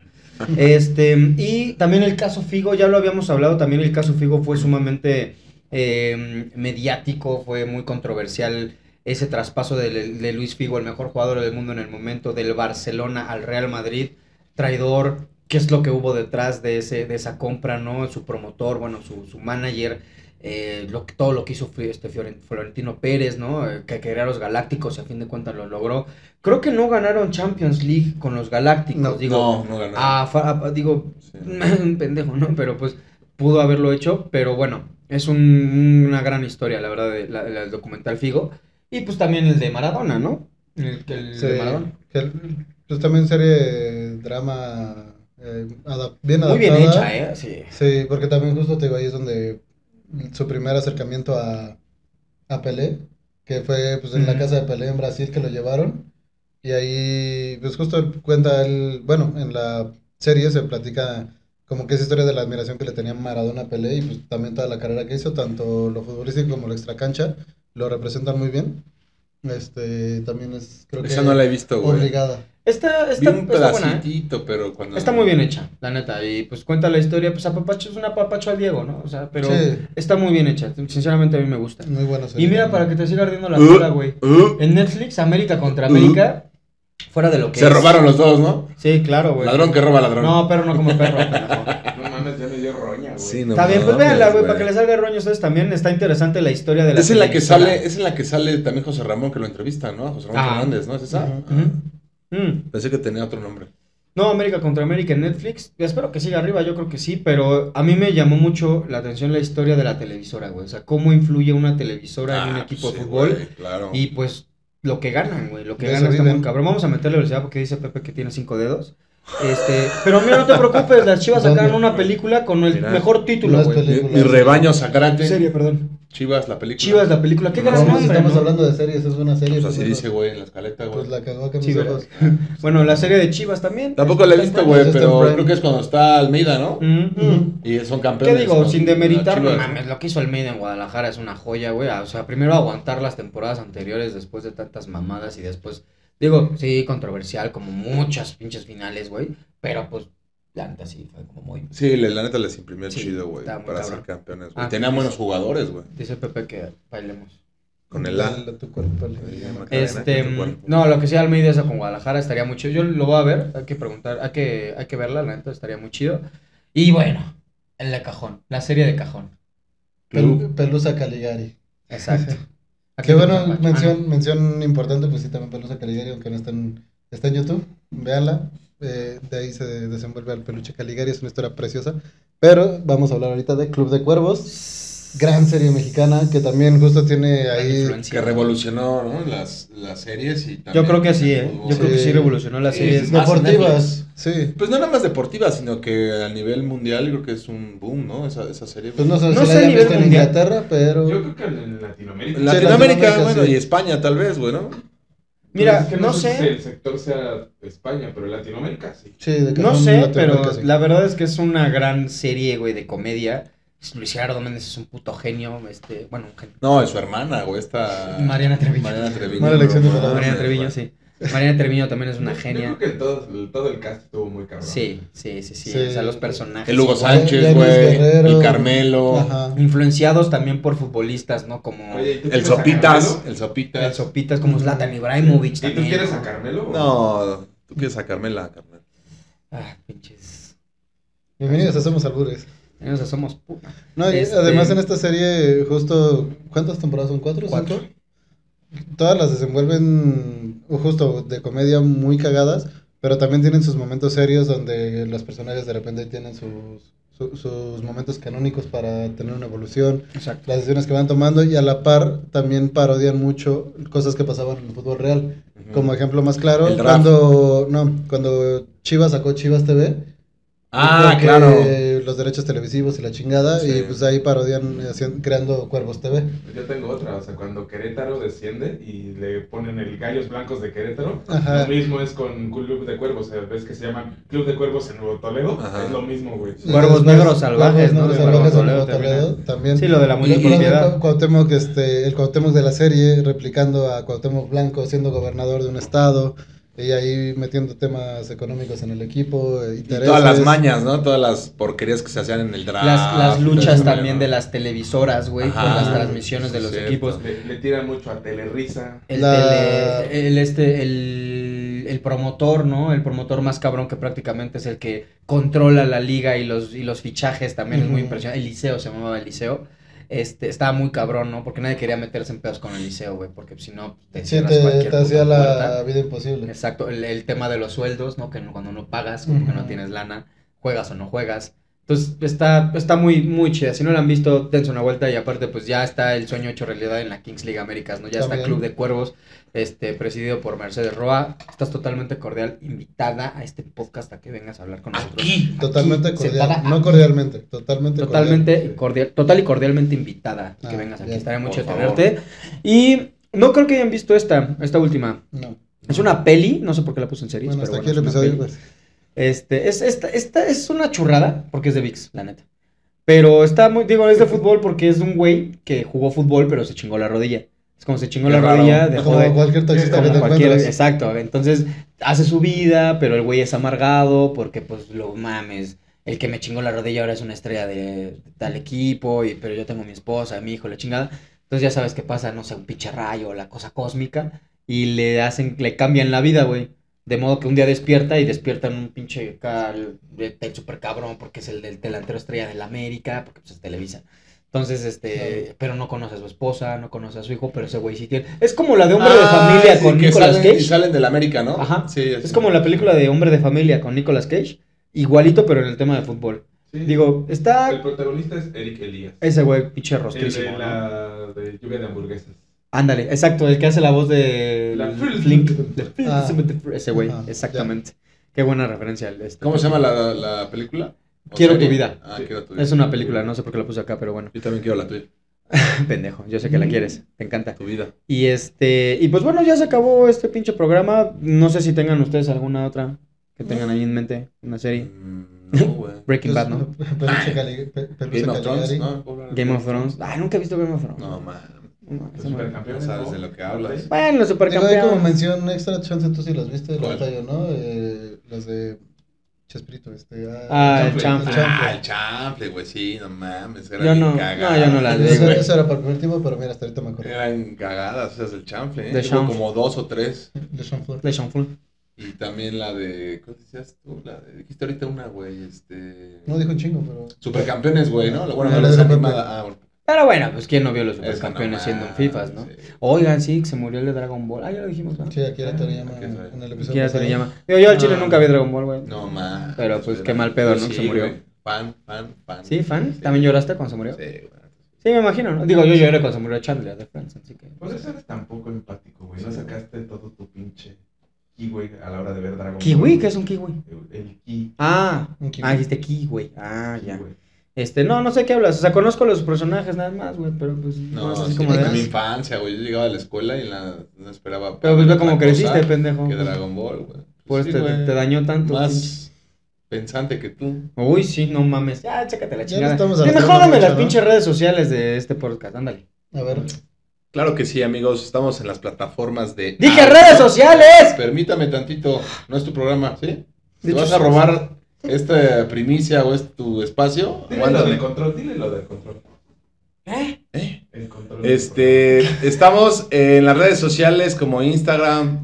Y también el caso Figo, ya lo habíamos hablado, también el caso Figo fue sumamente mediático, fue muy controversial ese traspaso de Luis Figo, el mejor jugador del mundo en el momento, del Barcelona al Real Madrid, traidor, qué es lo que hubo detrás de esa compra, ¿no? Su promotor, bueno, su manager, todo lo que hizo Florentino Pérez, ¿no? Que quería a los Galácticos y a fin de cuentas lo logró. Creo que no ganaron Champions League con los Galácticos, No ganó. digo, Sí. un pendejo, ¿no? Pero pues pudo haberlo hecho, pero bueno, es una gran historia, la verdad, el documental Figo. Y pues también el de Maradona, ¿no? El Sí, de Maradona. pues también serie drama bien adaptada. Muy bien hecha, Sí. Sí, porque también justo te digo, ahí es donde su primer acercamiento a Pelé, que fue pues en la casa de Pelé en Brasil que lo llevaron. Y ahí pues justo cuenta bueno, en la serie se platica como que esa historia de la admiración que le tenía Maradona a Pelé y pues también toda la carrera que hizo, tanto lo futbolístico como lo extracancha, lo representan muy bien. También es, creo que Esa no la he visto, güey. obligada. Está Vi un buena, ¿eh? pedacitito, pero cuando... Está muy bien hecha, la neta. Y pues cuenta la historia, pues apapacho es un apapacho al Diego, ¿no? O sea, pero Sí. está muy bien hecha. Sinceramente a mí me gusta. Muy bueno. Y mira, para que te siga ardiendo la cola, güey. En Netflix, América contra América, Fuera de lo que Se es. robaron los dos, ¿no? Sí, claro, güey. Ladrón que roba ladrón. No, perro no como perro, pendejo. No mames, ya me dio roña, güey. Sí, no Está bien, pues mames, véanla, güey, para que les salga roño a ustedes también. Está interesante la historia de la Es en la que televisora. sale, es en la que sale también José Ramón, que lo entrevista, ¿no? José Ramón Ah. Fernández, ¿no? ¿Es esa? Ujú. Mm. Pensé que tenía otro nombre. No, América contra América en Netflix. Espero que siga arriba, yo creo que sí, pero a mí me llamó mucho la atención la historia de la televisora, güey. O sea, cómo influye una televisora en un equipo de sí, fútbol. güey, claro. Y pues lo que ganan, güey. Lo que De ganan eso está muy viven. cabrón. Vamos a meterle velocidad porque dice Pepe que tiene 5 dedos. Pero mira, no te preocupes, las Chivas ¿Dónde? sacaron una película con el Mira. mejor No título, es güey. película. Mi rebaño sagrante. Serie, perdón. Chivas, la película. Chivas, la película. Qué gran Vamos, nombre, estamos ¿no? hablando de series, es una serie. Pues así pues, dice, güey, en la escaleta, güey. Pues la cagó acá en Sí, mis ¿verdad? ojos. Bueno, la serie de Chivas también. Tampoco la he visto, güey, Está en pero Prime. creo que es cuando está Almeida, ¿no? Mm. Y son ¿Qué campeones. digo? con Sin demeritar, no Chivas. mames, lo que hizo Almeida en Guadalajara es una joya, güey. O sea, primero aguantar las temporadas anteriores después de tantas mamadas y después, digo, sí, controversial, como muchas pinches finales, güey. Pero pues, la neta sí fue como muy. Sí, la neta les imprimió Sí, chido, güey, estaba muy para cabrón. ser campeones, güey. Ah, Tenían sí, buenos sí. jugadores, güey. Dice Pepe que bailemos. Con el A. Dale a tu cuerpo, le digo. No, lo que sea Almeida eso con Guadalajara estaría muy chido. Yo lo voy a ver, hay que preguntar, hay que verla, la neta estaría muy chido. Y bueno, el de cajón, la serie de cajón. Pelusa Caligari. Exacto. Qué bueno, Ah, mención importante, pues sí, también Pelusa Caligari, aunque no está en YouTube, véanla. De ahí se desenvuelve el Peluche Caligari, es una historia preciosa. Pero vamos a hablar ahorita de Club de Cuervos, gran serie mexicana que también justo tiene gran ahí. influencia. Que revolucionó, ¿no? Las series y Yo también creo que sí, el ¿eh? fútbol. Yo creo que sí Sí. revolucionó las Sí, series. más en Deportivas, sí. Pues no nada más deportivas, sino que a nivel mundial creo que es un boom, ¿no? Esa serie. Pues no sé No si sé la a hayan nivel visto en mundial. Inglaterra, pero. Yo creo que en Latinoamérica. En Latinoamérica, Latinoamérica, bueno, sí. y España tal vez, güey, ¿no? Mira, Es que no si sé, el sector sea España, pero Latinoamérica sí. Sí, de no cajón, sé, Latinoamérica, pero sí. la verdad es que es una gran serie, güey, de comedia. Luis Gerardo Méndez es un puto genio, bueno, un genio. No, es su hermana, güey, esta... Mariana Treviño. Mariana Treviño. Mala elección de no palabras. Mariana mames, Treviño, güey. sí. Mariana Treviño también es una Yo genia. creo que todo el cast estuvo muy cabrón. Sí. Sí. O sea, los personajes. El Hugo igual. Sánchez, Yanis güey, Guerrero. el Carmelo, Ajá. Influenciados también por futbolistas, ¿no? Como Oye, ¿y tú el quieres a Sopitas, Carmelo? el Sopitas. el Sopitas, como Zlatan Ibrahimovic ¿Y también. tú quieres ¿no? a Carmelo? No, tú quieres sacarme la carnal. Ah, pinches. Bienvenidos a Somos Albures. O sea, somos puta. No, y además en esta serie, justo, ¿cuántas temporadas son? ¿4? Cuatro. ¿Cinco? Todas las desenvuelven justo de comedia muy cagadas, pero también tienen sus momentos serios donde los personajes de repente tienen sus momentos canónicos para tener una evolución, Exacto. las decisiones que van tomando y a la par también parodian mucho cosas que pasaban en el fútbol real. Como ejemplo más claro, El draft. cuando Chivas sacó Chivas TV. Ah, porque claro. Los derechos televisivos y la chingada, Sí. y pues ahí parodian creando Cuervos TV. Yo tengo otra, o sea, cuando Querétaro desciende y le ponen el Gallos Blancos de Querétaro, Ajá. lo mismo es con Club de Cuervos, o sea, ves que se llama Club de Cuervos en Nuevo Toledo, Ajá. es lo mismo, güey. Cuervos Después, Negros Salvajes, ¿no? Cuervos De Negros Salvajes Nuevo en Nuevo Toledo Toledo también. Sí, lo de la muy de Y propiedad. Cuauhtémoc, el Cuauhtémoc de la serie, replicando a Cuauhtémoc Blanco siendo gobernador de un estado, y ahí metiendo temas económicos en el equipo, Y intereses. todas las mañas, ¿no? Todas las porquerías que se hacían en el draft. Las y luchas todo eso, también ¿no? de las televisoras, güey, por Ajá. las transmisiones de los Cierto. equipos. Le tiran mucho a Telerisa. El, La- el promotor, ¿no? El promotor más cabrón que prácticamente es el que controla la liga y los fichajes también es muy Ujú. impresionante. El Liceo se llamaba el Liceo. Estaba muy cabrón, ¿no? Porque nadie quería meterse en pedos con el Liceo, güey, porque si no te Sí, cierras cualquier te hacía puta la puerta. vida imposible. Exacto, el tema de los sueldos, ¿no? Que cuando no pagas, porque no Ujú. tienes lana, juegas o no juegas. Entonces está muy, muy chida. Si no la han visto, dense una vuelta. Y aparte, pues ya está el sueño hecho realidad en la Kings League Américas, ¿no? Ya está También. Club de Cuervos, presidido por Mercedes Roa. Estás totalmente cordial invitada a este podcast a que vengas a hablar con nosotros. Totalmente Aquí, cordial, sentada no aquí. cordialmente, totalmente Totalmente cordial, total y cordialmente invitada a que Ah, vengas aquí. bien, Estaría mucho de por favor. tenerte. Y no creo que hayan visto esta última. No. Es una peli, no sé por qué la puse en series, Bueno, pero hasta aquí el es una episodio, peli. pues. Esta es una churrada, porque es de ViX, la neta. Pero está muy, digo, es de fútbol porque es de un güey que jugó fútbol, pero se chingó la rodilla. Es como se chingó Qué la raro. rodilla, dejó Como de... cualquier taxista que como te cualquier, encuentras. exacto, entonces hace su vida, pero el güey es amargado porque pues lo mames, el que me chingó la rodilla ahora es una estrella de tal equipo, pero yo tengo mi esposa, mi hijo, la chingada. Entonces ya sabes qué pasa, no sé, un pinche rayo, la cosa cósmica, y le cambian la vida, güey. De modo que un día despierta en un pinche super cabrón porque es el del delantero estrella del América, porque pues es Televisa. Entonces, pero no conoce a su esposa, no conoce a su hijo, pero ese güey sí tiene. Es como la de Hombre de Familia con que Nicolas salen, Cage. y salen del América, ¿no? Ajá. Sí, Es como la película de Hombre de Familia con Nicolas Cage. Igualito, pero en el tema de fútbol. Sí. Digo, está. El protagonista es Eric Elías. Ese güey, pinche El rostrísimo. de ¿no? la de lluvia de hamburguesas. Ándale, exacto, el que hace la voz de La- Flink. Ah. Ese güey, Ajá, exactamente. Qué buena referencia. ¿Cómo se llama la película? ¿O Quiero serie? tu vida. Ah, Sí. Quiero tu vida. Es una película, no sé por qué la puse acá, pero bueno. Yo también quiero la tuya. Pendejo, yo sé que la quieres, te encanta. Tu vida. Y y pues bueno, ya se acabó este pinche programa. No sé si tengan ustedes alguna otra que tengan ahí en mente, una serie. No, güey. Breaking Bad, ¿no? Peluche Game of Thrones, Caligari. ¿no? Game of Thrones. Ay, nunca he visto Game of Thrones. No, man. No, Los ese no. No supercampeones. sabes ¿no? de lo que hablas. Bueno, los Digo, hay como supercampeones. mención extra, chance tú sí las viste, ¿Cuál? la yo, ¿no? Las de Chespirito, el Chanfle. chanfle. Ah, el chanfle, güey, sí, no mames. Era Yo bien no, cagada. no, yo no la vi, Eso, güey. eso era para el primer tiempo, pero mira, hasta ahorita me acuerdo. Eran cagadas esas del chanfle, ¿eh? De Tuvo chanfle. como 2 o 3. De Chanfle. Le Chanfle. Y también la de. ¿Cómo decías tú? Dijiste ahorita una, güey. No dijo un chingo, pero. Supercampeones, güey, ¿no? Bueno, No, no la es de animada. Ah, bueno. Pero bueno, pues quién no vio los Esa supercampeones no siendo en mames, FIFAs, ¿no? sí. Oigan, sí, que se murió el de Dragon Ball. Ah, ya lo dijimos, ¿no? Sí, Akira Toriyama Aquí está. en el episodio. Akira pasado. Toriyama. Yo al chile No. nunca vi Dragon Ball, güey. No mames. Pero, pues, qué mal pedo, Yo ¿no? Que sí, se murió. güey. Fan. ¿Sí, fan? Sí. ¿También lloraste cuando se murió? Sí, güey. Sí, me imagino, ¿no? Digo, yo lloré cuando se murió Chandler de Friends, así que... Pues eso eres tan poco empático, güey. No sacaste todo tu pinche ki, güey, a la hora de ver Dragon Ball. ¿Kiwi? ¿Qué es un kiwi? El ki. Ah, Un kiwi. dijiste kiwi. Ah, ki, ya. güey. No sé qué hablas. O sea, conozco los personajes nada más, güey, pero pues no, No, es así sí, como de... fue mi infancia, güey. Yo llegaba a la escuela y no esperaba. Pero pues ve otra cómo cosa creciste, pendejo. Que Dragon Ball, güey. Por Sí, eso güey. te dañó tanto. Más pensante que tú. Uy, sí, no mames. Ya, chécate la Ya chingada. no estamos Dime, hablando jódame mucho, las ¿no? pinches redes sociales de este podcast, ándale. A ver. Claro que sí, amigos. Estamos en las plataformas de. ¡Dije audio. redes sociales! Permítame tantito. No es tu programa, ¿sí? ¿Te Dicho vas a sea. robar esta primicia o es tu espacio? Dile lo Aguántame. del control, dile lo del control. ¿Eh? El control. Estamos en las redes sociales como Instagram,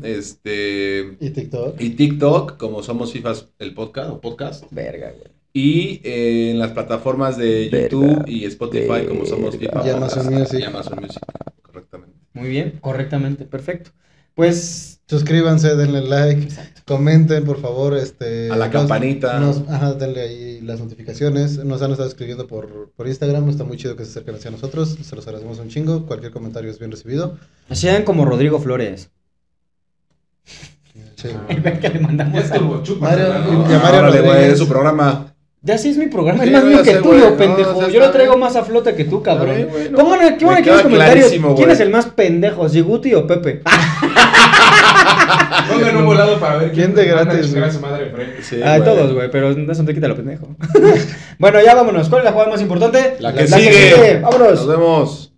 Y TikTok. y TikTok, como Somos FIFAs el podcast. Verga, güey. Y en las plataformas de YouTube y Spotify, como Somos FIFA. Y Amazon Music. Y Amazon Music, correctamente. Muy bien, correctamente, perfecto. Pues, Suscríbanse, denle like, comenten, por favor, A la campanita. Denle ahí las notificaciones. Nos han estado escribiendo por Instagram, está muy chido que se acerquen hacia nosotros, se los agradecemos un chingo, cualquier comentario es bien recibido. sean como Rodrigo Flores. Sí. El que le mandamos Ya estuvo, chúpasela, Mario, ¿no? y a Mario Órale, güey, Rodríguez. es su programa. Ya sí es mi programa, Sí, es más no, mío ya que sé, tuyo, güey. pendejo. No, ya Yo lo está traigo bien. más a flote que tú, cabrón. Está bien, güey, no. Pongan aquí Me en queda los comentarios clarísimo, quién güey. es el más pendejo, si Guti o Pepe. Pongan un volado para ver ¿Quién de manda a gratis, chingar a güey? su madre enfrente. Sí, Ah, güey. todos, güey, pero eso no te quita lo pendejo. Bueno, ya vámonos. ¿Cuál es la jugada más importante? La que sigue. Vámonos. Nos vemos.